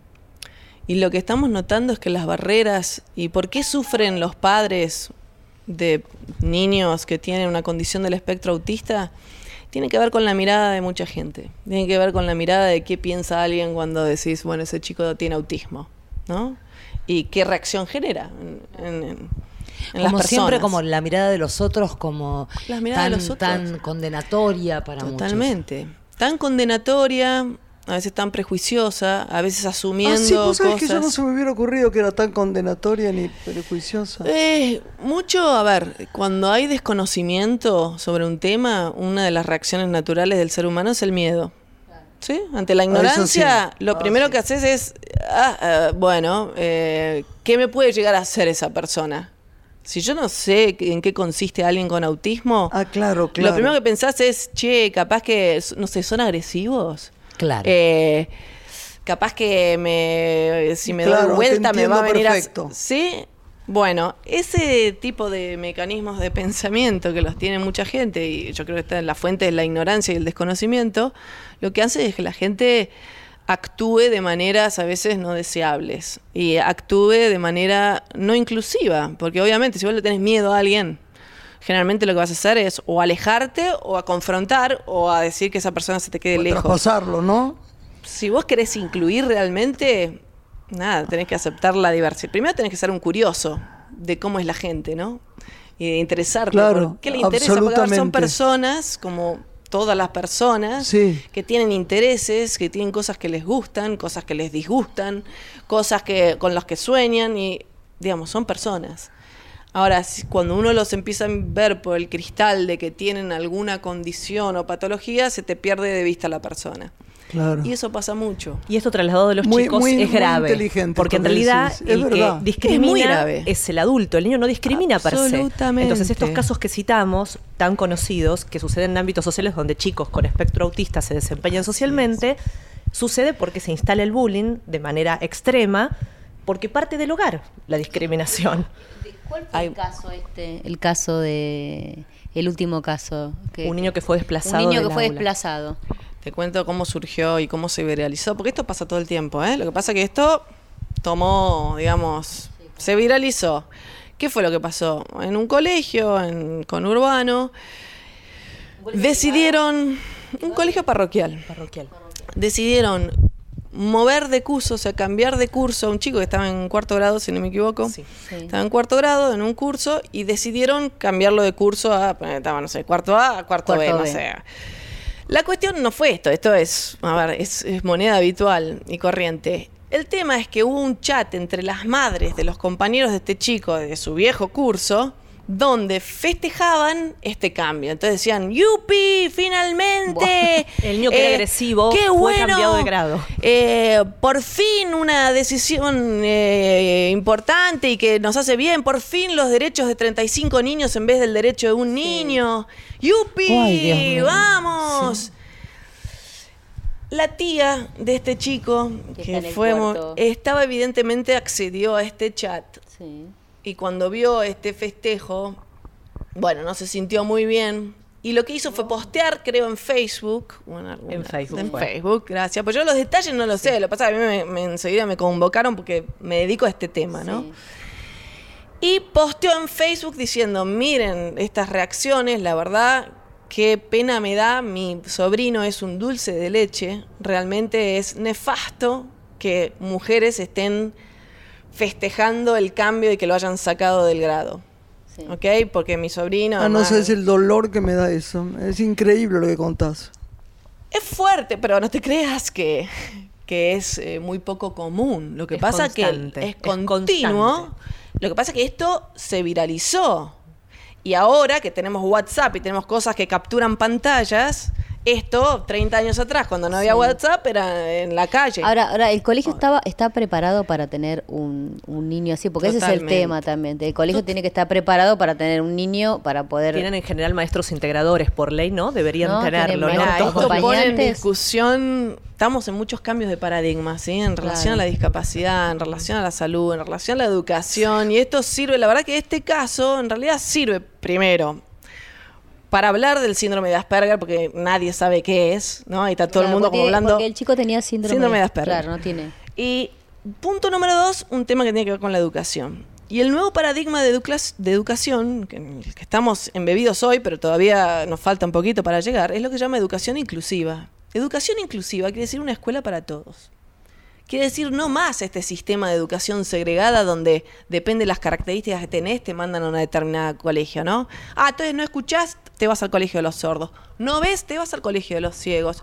Y lo que estamos notando es que las barreras y por qué sufren los padres de niños que tienen una condición del espectro autista tiene que ver con la mirada de mucha gente. Tiene que ver con la mirada de qué piensa alguien cuando decís, bueno, ese chico tiene autismo, ¿no? Y qué reacción genera en, en- en las Como personas. siempre, como la mirada de los otros, como Las miradas tan, de los otros. tan condenatoria para Totalmente. Tan condenatoria, a veces tan prejuiciosa, a veces asumiendo ah, sí, ¿vos sabés cosas. que yo no se me hubiera ocurrido que era tan condenatoria ni prejuiciosa? Eh, mucho, a ver, cuando hay desconocimiento sobre un tema, una de las reacciones naturales del ser humano es el miedo. ¿Sí? Ante la ignorancia, sí. lo ah, primero sí. que haces es, ah, ah, bueno, eh, ¿qué me puede llegar a hacer esa persona? Si yo no sé en qué consiste alguien con autismo, Ah, claro, claro. lo primero que pensás es, che, capaz que, no sé, son agresivos. Claro. Eh, capaz que me, si me Claro, doy vuelta te me va a entiendo venir perfecto. a... ¿Sí? Bueno, ese tipo de mecanismos de pensamiento que los tiene mucha gente, y yo creo que está en la fuente de la ignorancia y el desconocimiento, lo que hace es que la gente actúe de maneras a veces no deseables y actúe de manera no inclusiva, porque obviamente si vos le tenés miedo a alguien, generalmente lo que vas a hacer es o alejarte o a confrontar o a decir que esa persona se te quede O lejos. traspasarlo, ¿no? Si vos querés incluir realmente, nada, tenés que aceptar la diversidad. Primero tenés que ser un curioso de cómo es la gente, ¿no? Y de interesarte. Claro, por qué le interesa, porque a ver, son absolutamente. personas como todas las personas Sí. que tienen intereses, que tienen cosas que les gustan, cosas que les disgustan, cosas que con las que sueñan y, digamos, son personas. Ahora, si- cuando uno los empieza a ver por el cristal de que tienen alguna condición o patología, se te pierde de vista la persona. Claro. Y eso pasa mucho. Y esto trasladado de los Muy- chicos muy- es muy grave. inteligente Porque en esto que realidad decís. Es el que verdad. discrimina Es muy grave. es el adulto. El niño no discrimina per se. Absolutamente. Entonces estos casos que citamos, tan conocidos, que suceden en ámbitos sociales donde chicos con espectro autista se desempeñan socialmente, sucede porque se instala el bullying de manera extrema, porque parte del hogar la discriminación. ¿Cuál fue Hay- el caso este? El caso de... El último caso. Que, Un niño que fue desplazado Un niño del que fue aula. desplazado. Te cuento cómo surgió y cómo se viralizó, porque esto pasa todo el tiempo, ¿eh? Lo que pasa es que esto tomó, digamos, se viralizó. ¿Qué fue lo que pasó? En un colegio, en conurbano, decidieron, un colegio parroquial, Parroquial. decidieron mover de curso, o sea, cambiar de curso a un chico que estaba en cuarto grado, si no me equivoco. Sí. Sí. Estaba en cuarto grado, en un curso, y decidieron cambiarlo de curso a, estaba, no sé, cuarto A a cuarto, B, Cuarto no B. sé. La cuestión no fue esto, esto es, a ver, es, es moneda habitual y corriente. El tema es que hubo un chat entre las madres de los compañeros de este chico de su viejo curso, donde festejaban este cambio. Entonces decían, ¡yupi! ¡Finalmente! El niño que era agresivo ¡qué fue bueno! cambiado de grado. Eh, por fin una decisión eh, importante y que nos hace bien. Por fin los derechos de treinta y cinco niños en vez del derecho de un niño. ¡Yupi! Ay, Dios mío. ¡Vamos! La tía de este chico, Que que está en el fue, mo- cuarto. estaba evidentemente accedió a este chat. Sí. Y cuando vio este festejo, bueno, no se sintió muy bien. Y lo que hizo fue postear, creo, en Facebook. Bueno, alguna- En Facebook En fue. Facebook, gracias. Pues yo los detalles no los sé. Lo que pasa es que a mí me, me- enseguida me convocaron porque me dedico a este tema, ¿no? Sí. Y posteó en Facebook diciendo, miren estas reacciones, la verdad, qué pena me da, mi sobrino es un dulce de leche. Realmente es nefasto que mujeres estén festejando el cambio y que lo hayan sacado del grado. Sí. ¿Ok? Porque mi sobrino... Ah, no además, sabes el dolor que me da eso. Es increíble lo que contás. es fuerte, pero no te creas que, que es eh, muy poco común. Lo que Es pasa constante, que es es continuo. constante. Lo que pasa es que esto se viralizó. Y ahora que tenemos WhatsApp y tenemos cosas que capturan pantallas, esto treinta años atrás, cuando no había Sí. WhatsApp, era en la calle. Ahora, ahora, ¿el colegio estaba está preparado para tener un, un niño así? Porque ese es el Totalmente. tema también. El colegio tiene que estar preparado para tener un niño, para poder... Tienen en general maestros integradores por ley, ¿no? Deberían No, tenerlo, tienen ¿no? Mirá, Los esto pone en acompañantes. discusión, estamos en muchos cambios de paradigma, ¿sí? En relación Claro. a la discapacidad, en relación a la salud, en relación a la educación, y esto sirve, la verdad que este caso en realidad sirve primero para hablar del síndrome de Asperger, porque nadie sabe qué es, ¿no? Y está todo el Claro, mundo porque- como hablando. Porque el chico tenía síndrome, síndrome de Asperger. Claro, no tiene... Y punto número dos, un tema que tiene que ver con la educación. Y el nuevo paradigma de, educla- de educación, que, en el que estamos embebidos hoy, pero todavía nos falta un poquito para llegar, es lo que se llama educación inclusiva. Educación inclusiva quiere decir una escuela para todos. Quiere decir no más este sistema de educación segregada donde depende de las características que tenés, te mandan a una determinada colegio, ¿no? Ah, entonces no escuchás, te vas al colegio de los sordos. No ves, te vas al colegio de los ciegos.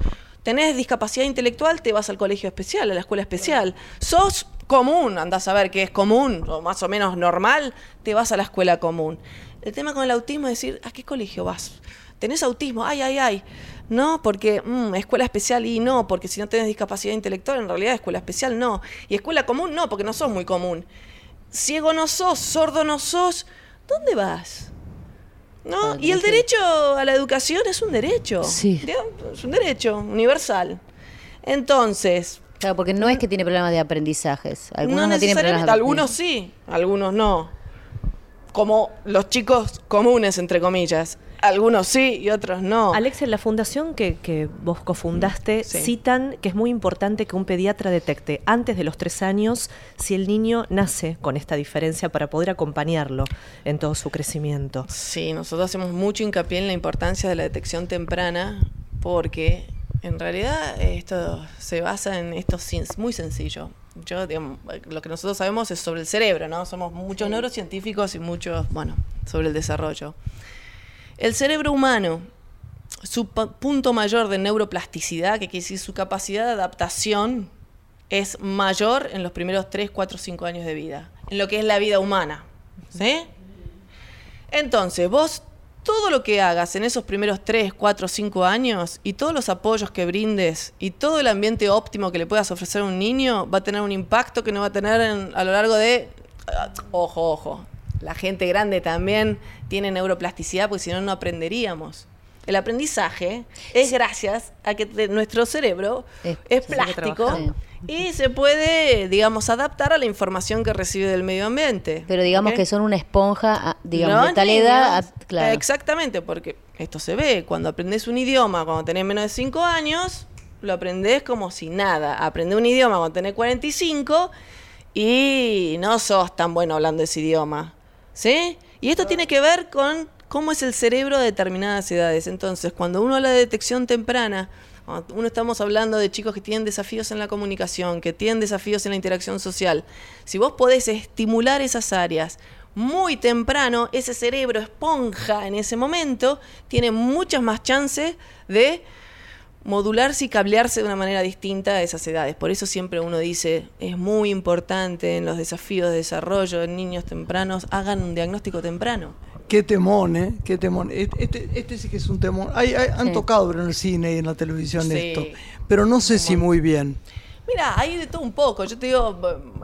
tenés discapacidad intelectual, te vas al colegio especial, a la escuela especial. Sos común, andás a ver qué es común, o más o menos normal, te vas a la escuela común. El tema con el autismo es decir, ¿a qué colegio vas? ¿Tenés autismo? Ay, ay, ay. No, porque mmm, escuela especial y no, porque si no tenés discapacidad intelectual, en realidad escuela especial no. Y escuela común no, porque no sos muy común. Ciego no sos, sordo no sos. ¿Dónde vas? ¿No? Y el derecho a la educación es un derecho. Sí. Es un derecho universal. Entonces... Claro, porque no es que tiene problemas de aprendizajes. Algunos no, no tienen problemas de algunos sí, algunos no. Como los chicos comunes, entre comillas. Algunos sí y otros no. Alex, en la fundación que, que vos cofundaste, sí. citan que es muy importante que un pediatra detecte antes de los tres años si el niño nace con esta diferencia para poder acompañarlo en todo su crecimiento. Sí, nosotros hacemos mucho hincapié en la importancia de la detección temprana porque en realidad esto se basa en esto muy sencillo. Yo, digamos, lo que nosotros sabemos es sobre el cerebro, ¿no? Somos muchos neurocientíficos y muchos, bueno, sobre el desarrollo. El cerebro humano, su punto mayor de neuroplasticidad, que quiere decir su capacidad de adaptación, es mayor en los primeros tres, cuatro, cinco años de vida, en lo que es la vida humana, ¿sí? Entonces, vos todo lo que hagas en esos primeros tres, cuatro, cinco años y todos los apoyos que brindes y todo el ambiente óptimo que le puedas ofrecer a un niño va a tener un impacto que no va a tener en, a lo largo de... Ojo, ojo. La gente grande también tiene neuroplasticidad porque si no, no aprenderíamos. El aprendizaje es gracias a que te, nuestro cerebro es, es plástico y se puede, digamos, adaptar a la información que recibe del medio ambiente. Pero digamos ¿okay? que son una esponja, digamos, no, de tal edad. A, claro. Exactamente, porque esto se ve. Cuando aprendes un idioma cuando tenés menos de cinco años, lo aprendés como si nada. Aprendés un idioma cuando tenés cuarenta y cinco y no sos tan bueno hablando ese idioma. ¿Sí? Y esto tiene que ver con cómo es el cerebro a determinadas edades. Entonces, cuando uno habla de detección temprana, cuando uno estamos hablando de chicos que tienen desafíos en la comunicación, que tienen desafíos en la interacción social, si vos podés estimular esas áreas muy temprano, ese cerebro esponja en ese momento tiene muchas más chances de modularse y cablearse de una manera distinta a esas edades. Por eso siempre uno dice, es muy importante en los desafíos de desarrollo en niños tempranos, hagan un diagnóstico temprano. Qué temón, ¿eh? Qué temón. Este, este sí que es un temón. Hay, hay, han sí. tocado en el cine y en la televisión sí. esto, pero no sé si muy bien. Mira, hay de todo un poco. Yo te digo...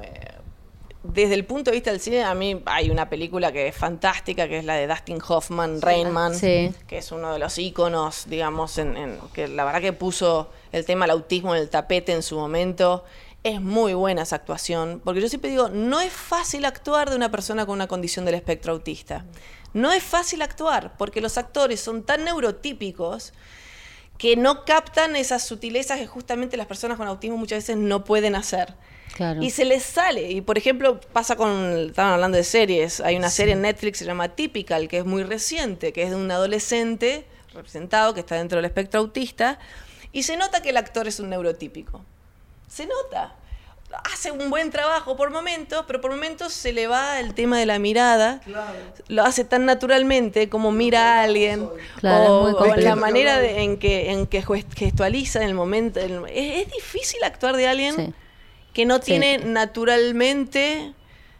Desde el punto de vista del cine, a mí hay una película que es fantástica, que es la de Dustin Hoffman, Rain Man, sí. que es uno de los íconos, digamos, en, en, que la verdad que puso el tema del autismo en el tapete en su momento. Es muy buena esa actuación, porque yo siempre digo, no es fácil actuar de una persona con una condición del espectro autista. No es fácil actuar, porque los actores son tan neurotípicos que no captan esas sutilezas que justamente las personas con autismo muchas veces no pueden hacer. Claro. Y se les sale. Y por ejemplo, pasa con, estaban hablando de series, hay una sí. serie en Netflix que se llama Typical, que es muy reciente, que es de un adolescente representado que está dentro del espectro autista, y se nota que el actor es un neurotípico. Se nota. Hace un buen trabajo por momentos, pero por momentos se le va el tema de la mirada. Claro. Lo hace tan naturalmente como mira a alguien. Claro, o, o en la manera de, en que en que gestualiza en el momento. En, es, es difícil actuar de alguien sí. que no tiene sí. naturalmente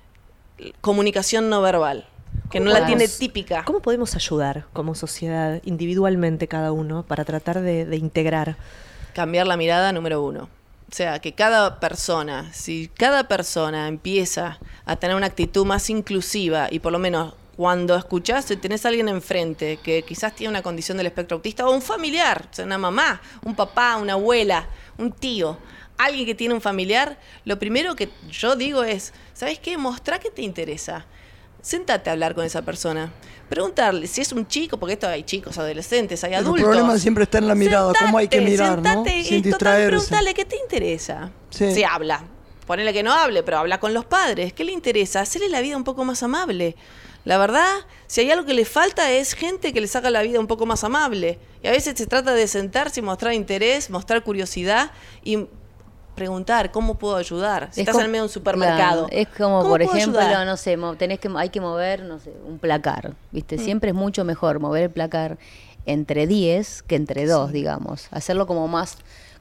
comunicación no verbal, que no la tiene típica. ¿Cómo podemos ayudar como sociedad, individualmente cada uno, para tratar de, de integrar? Cambiar la mirada, número uno. O sea, que cada persona, si cada persona empieza a tener una actitud más inclusiva y por lo menos cuando escuchás y tenés a alguien enfrente que quizás tiene una condición del espectro autista o un familiar, o sea, una mamá, un papá, una abuela, un tío, alguien que tiene un familiar, lo primero que yo digo es, ¿sabes qué? Mostrá que te interesa. Séntate a hablar con esa persona. Preguntarle si es un chico, porque esto hay chicos, adolescentes, hay adultos. El problema siempre está en la mirada, sentate, cómo hay que mirar, sentate, ¿no? Sin distraerse. Preguntarle qué te interesa. Sí. Si habla, ponele que no hable, pero habla con los padres. ¿Qué le interesa? Hacerle la vida un poco más amable. La verdad, si hay algo que le falta es gente que les haga la vida un poco más amable. Y a veces se trata de sentarse y mostrar interés, mostrar curiosidad y preguntar cómo puedo ayudar. Si es estás como, en medio de un supermercado. Claro, es como, por ejemplo, ayudar? no sé, tenés que, hay que mover, no sé, un placar, ¿viste? Mm. Siempre es mucho mejor mover el placar entre diez que entre dos, sí. digamos. Hacerlo como más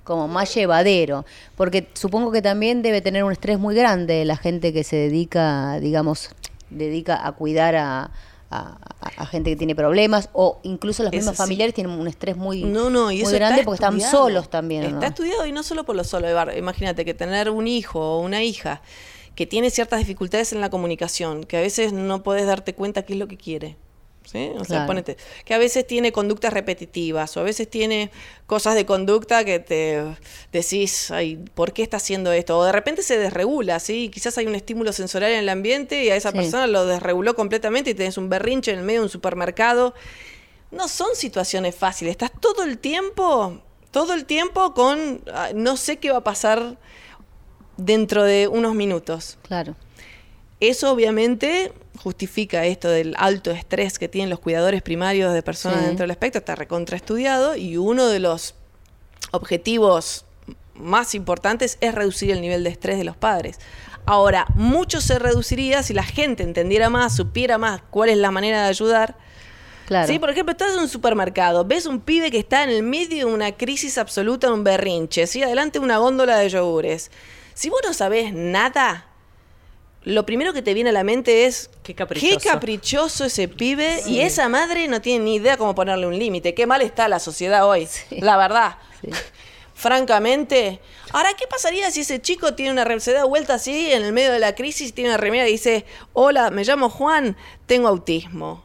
como más llevadero, porque supongo que también debe tener un estrés muy grande la gente que se dedica, digamos, dedica a cuidar a, a, a gente que tiene problemas, o incluso los mismos Eso sí. familiares tienen un estrés muy, No, no, y muy eso grande está porque están estudiado. solos también, ¿no? Está estudiado, y no solo por lo solo. Evar. Imagínate que tener un hijo o una hija que tiene ciertas dificultades en la comunicación, que a veces no podés darte cuenta qué es lo que quiere. ¿Sí? O sea, Claro. ponete, que a veces tiene conductas repetitivas, o a veces tiene cosas de conducta que te decís, ay, ¿por qué está haciendo esto? O de repente se desregula, ¿sí? Quizás hay un estímulo sensorial en el ambiente y a esa Sí. persona lo desreguló completamente y tenés un berrinche en el medio de un supermercado. No son situaciones fáciles, estás todo el tiempo, todo el tiempo con, ah, no sé qué va a pasar dentro de unos minutos. Claro. Eso obviamente justifica esto del alto estrés que tienen los cuidadores primarios de personas Sí. dentro del espectro, está recontraestudiado, y uno de los objetivos más importantes es reducir el nivel de estrés de los padres. Ahora, mucho se reduciría si la gente entendiera más, supiera más cuál es la manera de ayudar. Claro. Sí, por ejemplo, estás en un supermercado, ves un pibe que está en el medio de una crisis absoluta, un berrinche, ¿sí? Adelante una góndola de yogures. Si vos no sabés nada, lo primero que te viene a la mente es Qué caprichoso. qué caprichoso ese pibe, y esa madre no tiene ni idea cómo ponerle un límite. Qué mal está la sociedad hoy, Sí. la verdad. Sí. Francamente. Ahora, ¿qué pasaría si ese chico tiene una re- se da vuelta así en el medio de la crisis, tiene una remera y dice, hola, me llamo Juan, tengo autismo?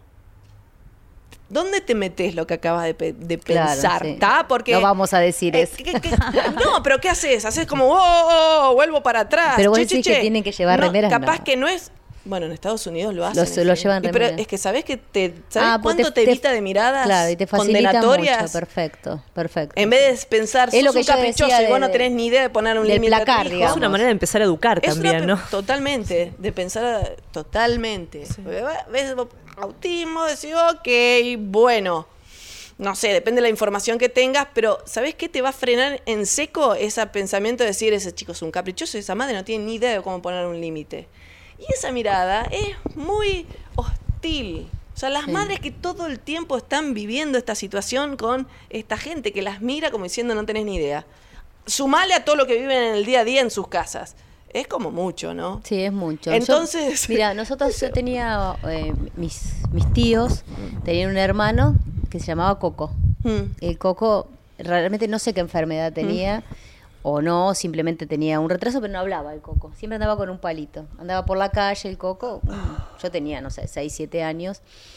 ¿Dónde te metes lo que acabas de, pe- de Claro, pensar? sí. ¿Está? Porque No vamos a decir eh, eso. ¿qué- qué- no, pero ¿qué haces? Haces como, oh, oh, oh, vuelvo para atrás. Pero vos Che, decís che, que che. tienen que llevar No, remeras, Capaz no. que no es... Bueno, en Estados Unidos lo hacen. Lo- eso. lo llevan Y pero remeras. es que ¿sabés que te, ¿sabés Ah, pues cuánto te, evita de miradas Claro, y te facilita condenatorias? mucho. Perfecto, perfecto. En vez de pensar, sos Es lo un que yo caprichoso decía y vos de- no tenés ni idea de poner un del límite a tu placar, hijo. digamos. Es una manera de empezar a educar Es una también, pe- ¿no? Totalmente, de pensar totalmente. Porque va- ves autismo, decís, ok, bueno, no sé, depende de la información que tengas, pero ¿sabés qué te va a frenar en seco ese pensamiento de decir, ese chico es un caprichoso y esa madre no tiene ni idea de cómo poner un límite? Y esa mirada es muy hostil. O sea, las Sí. madres que todo el tiempo están viviendo esta situación con esta gente que las mira como diciendo no tenés ni idea. Sumale a todo lo que viven en el día a día en sus casas. Es como mucho, ¿no? Sí, es mucho. Yo- Entonces- mira, nosotros yo tenía, eh, mis, mis tíos tenían un hermano que se llamaba Coco. Mm. El Coco, realmente no sé qué enfermedad tenía, o no, simplemente tenía un retraso, pero no hablaba el Coco. Siempre andaba con un palito. Andaba por la calle el Coco. mm, Yo tenía, no sé, seis, siete años.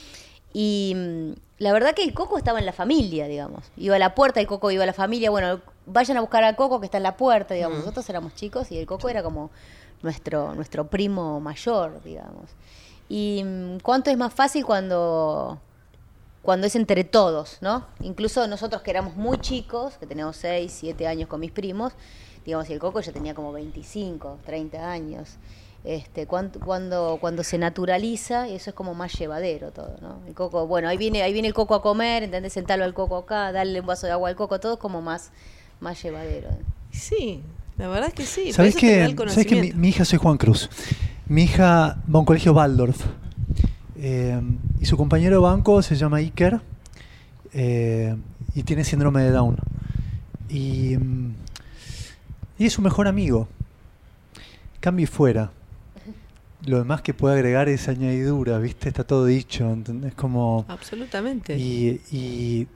Y mm, la verdad que el Coco estaba en la familia, digamos. Iba a la puerta, el Coco iba a la familia. Bueno, vayan a buscar al Coco que está en la puerta, digamos. Nosotros éramos chicos y el Coco era como nuestro, nuestro primo mayor, digamos. Y mm, cuánto es más fácil cuando, cuando es entre todos, ¿no? Incluso nosotros que éramos muy chicos, que teníamos seis, siete años con mis primos, digamos, y el Coco ya tenía como veinticinco, treinta años. Este, cuando, cuando, cuando se naturaliza, eso es como más llevadero todo, ¿no? El Coco, bueno, ahí viene, ahí viene el Coco a comer, ¿entendés? Sentarlo al Coco acá, darle un vaso de agua al Coco, todo es como más, más llevadero. Sí, la verdad es que sí. ¿Sabés por eso te da que, el ¿sabés que mi, conocimiento. mi hija, soy Juan Cruz? Mi hija va a un colegio Waldorf. Eh, y su compañero de banco se llama Iker. eh, y tiene síndrome de Down. Y, mm, y es su mejor amigo. Cambio y fuera. Lo demás que puede agregar es añadidura, ¿viste? Está todo dicho, ¿entendés? Como... Absolutamente. Y, y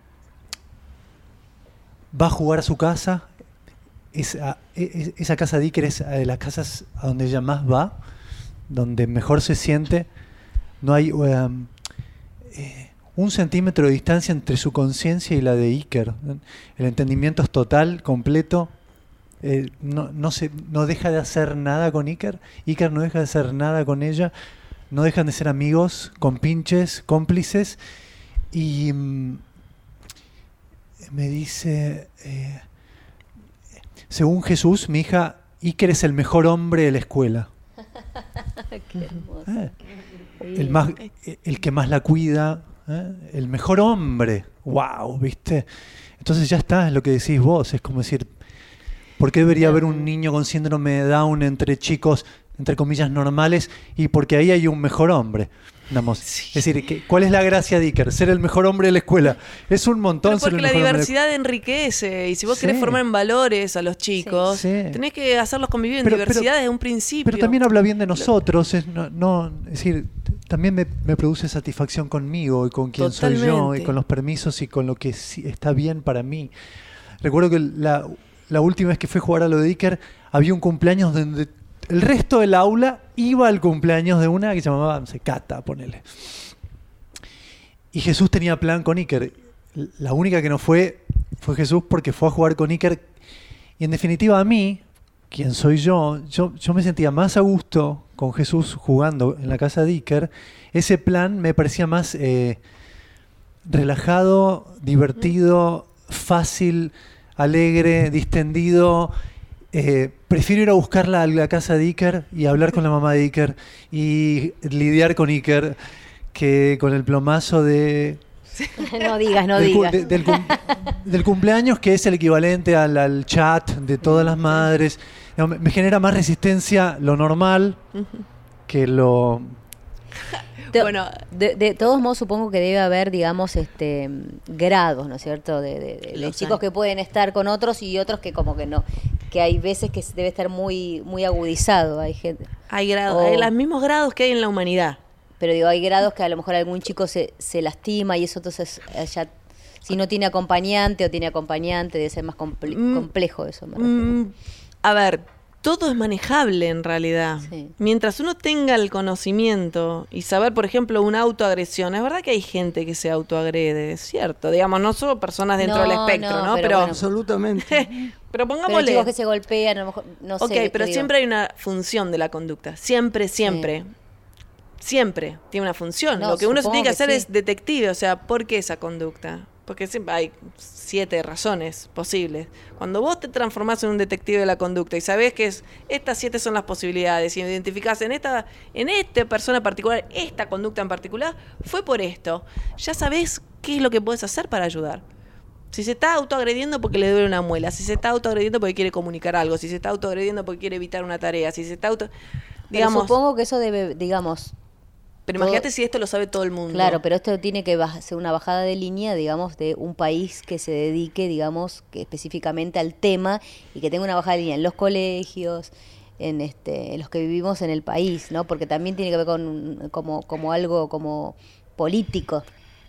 va a jugar a su casa. Esa, es- esa casa de Iker es de las casas a donde ella más va, donde mejor se siente. No hay um, eh, un centímetro de distancia entre su conciencia y la de Iker. El entendimiento es total, completo. Eh, no, no, se, no deja de hacer nada con Iker. Iker no deja de hacer nada con ella. No dejan de ser amigos, compinches, cómplices. Y mm, me dice, eh, según Jesús, mi hija, Iker es el mejor hombre de la escuela. Qué hermoso. Eh, el, más, el que más la cuida, ¿eh? El mejor hombre. ¡Wow! ¿Viste? Entonces ya está, es lo que decís vos. Es como decir, ¿por qué debería haber un niño con síndrome de Down entre chicos, entre comillas, normales? Y porque ahí hay un mejor hombre. Digamos, es decir, que, ¿cuál es la gracia de Iker? Ser el mejor hombre de la escuela. Es un montón Pero ser porque el la mejor hombre de la diversidad enriquece. Y si vos Sí. querés formar en valores a los chicos, Sí. tenés que hacerlos convivir en Pero- diversidad pero- desde un principio. Pero también habla bien de nosotros, es, no, no- es decir, también me, me produce satisfacción conmigo y con quien soy yo Totalmente. y con los permisos y con lo que sí está bien para mí. Recuerdo que la, la última vez que fui a jugar a lo de Iker, había un cumpleaños donde el resto del aula iba al cumpleaños de una que se llamaba, no sé, Cata, ponele. Y Jesús tenía plan con Iker. La única que no fue fue Jesús porque fue a jugar con Iker. Y en definitiva a mí, quien soy yo, yo, yo me sentía más a gusto con Jesús jugando en la casa de Iker. Ese plan me parecía más eh, relajado, divertido, fácil, alegre, distendido. Eh, prefiero ir a buscarla a la casa de Iker y hablar con la mamá de Iker y lidiar con Iker que con el plomazo de No digas, no del, cu- digas. de- del cum- del cumpleaños, que es el equivalente al, al chat de todas las madres. No, me, me genera más resistencia lo normal que lo... De, Bueno. de, de todos modos supongo que debe haber, digamos, este grados, ¿no es cierto? De, de- de- de Los chicos hay. que pueden estar con otros y otros que como que no. Que hay veces que debe estar muy muy agudizado. Hay gente. Hay grados, Oh. hay los mismos grados que hay en la humanidad. Pero digo, hay grados que a lo mejor algún chico se, se lastima y eso entonces eh, ya, si no tiene acompañante o tiene acompañante, debe ser más comple- Mm, complejo eso. Me refiero. Mm, a ver, todo es manejable en realidad. Sí. Mientras uno tenga el conocimiento y saber, por ejemplo, una autoagresión, es verdad que hay gente que se autoagrede, es cierto. Digamos, no solo personas dentro No, del espectro, no, ¿no? pero Pero, bueno. Absolutamente. pero Pero pongámosle. chicos que se golpean, a lo mejor, no sé. Ok, ¿viste? pero Digo, siempre hay una función de la conducta. Siempre, siempre. Siempre tiene una función. No, Lo que uno se supongo tiene que que hacer sí. es detective. O sea, ¿por qué esa conducta? Porque siempre hay siete razones posibles. Cuando vos te transformás en un detective de la conducta y sabés que es, estas siete son las posibilidades y identificás en esta, en esta persona particular, esta conducta en particular, fue por esto. Ya sabés qué es lo que puedes hacer para ayudar. Si se está autoagrediendo porque le duele una muela, si se está autoagrediendo porque quiere comunicar algo, si se está autoagrediendo porque quiere evitar una tarea, si se está auto... pero Digamos, supongo que eso debe, digamos, pero todo- imagínate si esto lo sabe todo el mundo. claro, pero esto tiene que baj- ser una bajada de línea, digamos, de un país que se dedique, digamos, que específicamente al tema y que tenga una bajada de línea en los colegios, en este, en los que vivimos en el país, ¿no? Porque también tiene que ver con como, como algo como político.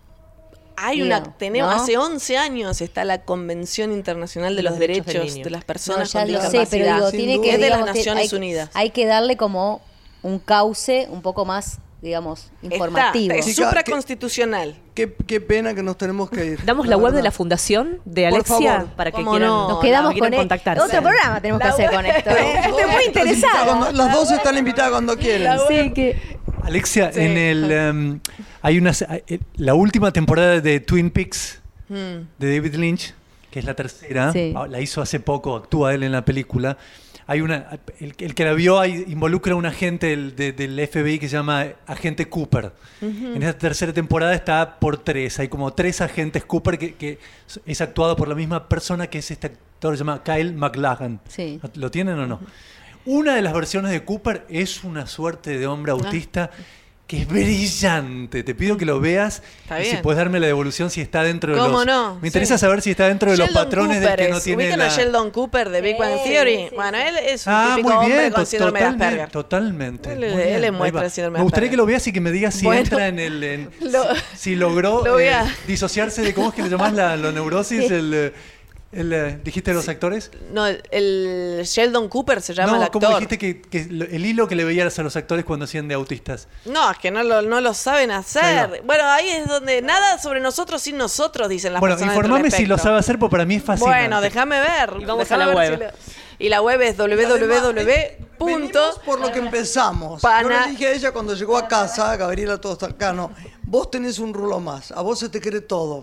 Hay una, Digo, tenemos, ¿no? hace once años está la Convención Internacional de los, Derechos, de, las No, Personas ya con lo sé, Discapacidad. pero digo, Sin tiene duda. que Es de las digamos, te- Naciones hay que- Unidas. Hay que darle como un cauce un poco más, digamos, informativo. Está, es Chica, supraconstitucional. Qué, qué pena que nos tenemos que ir. Damos la web de verdad. la fundación de Por Alexia favor. para que ¿Cómo quieran, no? Nos quedamos quieran con él. contactarse. Otro programa tenemos que La hacer web- con esto. ¿eh? Estoy muy Estás invitada interesada. cuando- las dos están invitadas cuando quieran. Sí, que Alexia, Sí. en el em, hay una eh, la última temporada de Twin Peaks Mm. de David Lynch, que es la tercera, Sí. ah, la hizo hace poco, actúa él en la película. Hay una, el, el que la vio hay, involucra a un agente del, de- del F B I que se llama Agente Cooper. En esta tercera temporada está por tres. Hay como tres agentes Cooper que, que es actuado por la misma persona que es este actor que se llama Kyle MacLachlan. Sí. ¿Lo tienen o no? Una de las versiones de Cooper es una suerte de hombre autista que es brillante. Te pido que lo veas Está y si bien. puedes darme la devolución si está dentro de ¿Cómo los... no? Me interesa Sí. saber si está dentro de los Sheldon patrones Cooper del que no es- tiene ¿ubican la... a Sheldon Cooper de Big Bang Sí, Theory? sí, Bueno, sí. él es un Ah, típico muy hombre bien, con to- síndrome de totalmente, Asperger. totalmente. Él- Muy él bien, le ahí muestra va. el síndrome de Me gustaría Asperger. que lo veas y que me digas si Bueno. entra en el... en- Lo- si logró lo voy eh, a- disociarse de... ¿Cómo es que le llamás la, la neurosis? El, eh, el, eh, ¿Dijiste los actores? No, el, el Sheldon Cooper se llama no, el actor. ¿cómo dijiste que, que lo- el hilo que le veías a los actores cuando hacían de autistas? No, es que no lo, no lo saben Ahí hacer. va. Bueno, ahí es donde nada sobre nosotros sin nosotros, dicen las Bueno, personas. dentro informame del si lo espectro. sabe hacer, porque para mí es fascinante. Bueno, déjame ver. Y vamos déjame a la ver web. si lo- Y la web es Además, www. eh, punto- venimos por lo que empezamos. Pana- Yo le dije a ella cuando llegó a casa, Gabriela Toscano, vos tenés un rulo más, a vos se te cree todo.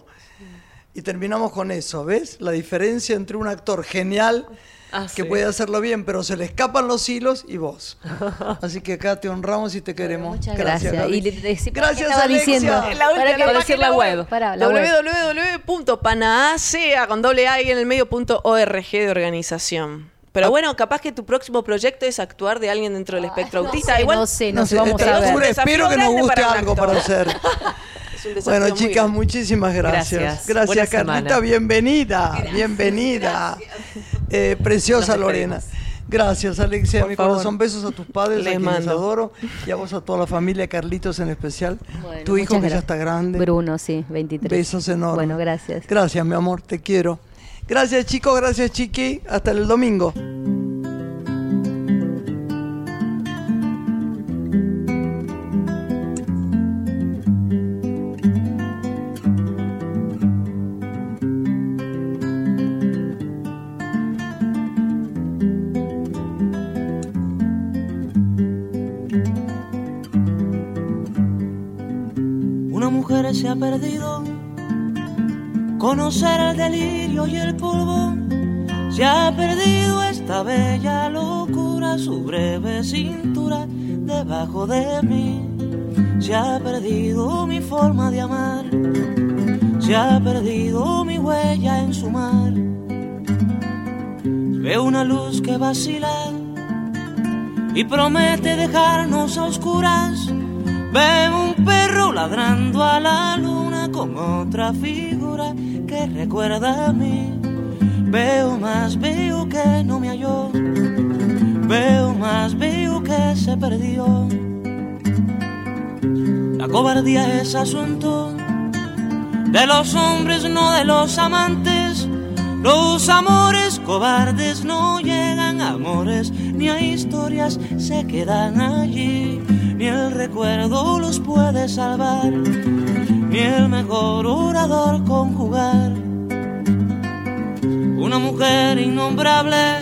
Y terminamos con eso, ¿ves? La diferencia entre un actor genial Ah, que sí. puede hacerlo bien, pero se le escapan los hilos y vos. Así que acá te honramos y te queremos. Muchas gracias. Gaby. Y le- le- sí, Gracias, ¿qué estaba Alexia. diciendo? La última, Para que- la para decir página la web. Para, la web. www punto panacea con doble A y en el medio punto org de organización. Pero bueno, capaz que tu próximo proyecto es actuar de alguien dentro del espectro no autista. sé, Igual, no sé, No nos sé, vamos esta a ver. locura, Desafío espero que nos grande guste para un algo actor. para hacer. es un desafío Bueno, muy chicas, grande. muchísimas gracias. Gracias. Gracias, Buena Carlita, semana. bienvenida. Bienvenida. Eh, preciosa Nos Lorena. despedimos. Gracias, Alexia, Por mi favor. corazón. Besos a tus padres, Les a quienes mando. adoro. Y a vos, a toda la familia, Carlitos en especial. Bueno, tu hijo muchas que ya gra- está grande. Bruno, sí, veintitrés. Besos enormes. Bueno, gracias. Gracias, mi amor, te quiero. Gracias, chicos, gracias, Chiqui. Hasta el domingo. Una mujer se ha perdido, conocer el delirio y el polvo. Se ha perdido esta bella locura, su breve cintura debajo de mí. Se ha perdido mi forma de amar, se ha perdido mi huella en su mar. Veo una luz que vacila y promete dejarnos a oscuras. Veo un perro ladrando a la luna con otra figura que recuerda a mí. Veo más, veo que no me halló. Veo más, veo que se perdió. La cobardía es asunto de los hombres, no de los amantes. Los amores cobardes no llegan a amores, ni a historias se quedan allí. Ni el recuerdo los puede salvar, ni el mejor orador conjugar. Una mujer innombrable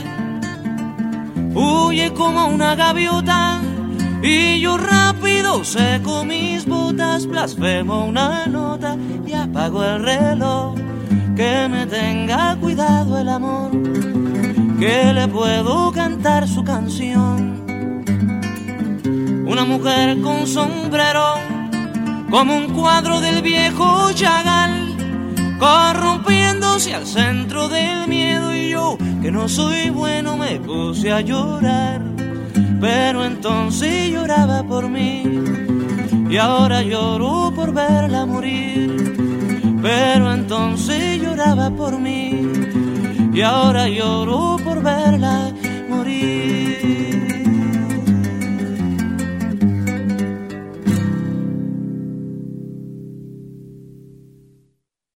huye como una gaviota, y yo rápido seco mis botas, blasfemo una nota y apago el reloj. Que me tenga cuidado el amor, que le puedo cantar su canción. Una mujer con sombrero, como un cuadro del viejo Chagall, corrompiéndose al centro del miedo, y yo, que no soy bueno, me puse a llorar. Pero entonces lloraba por mí, y ahora lloro por verla morir. Pero entonces lloraba por mí, y ahora lloro por verla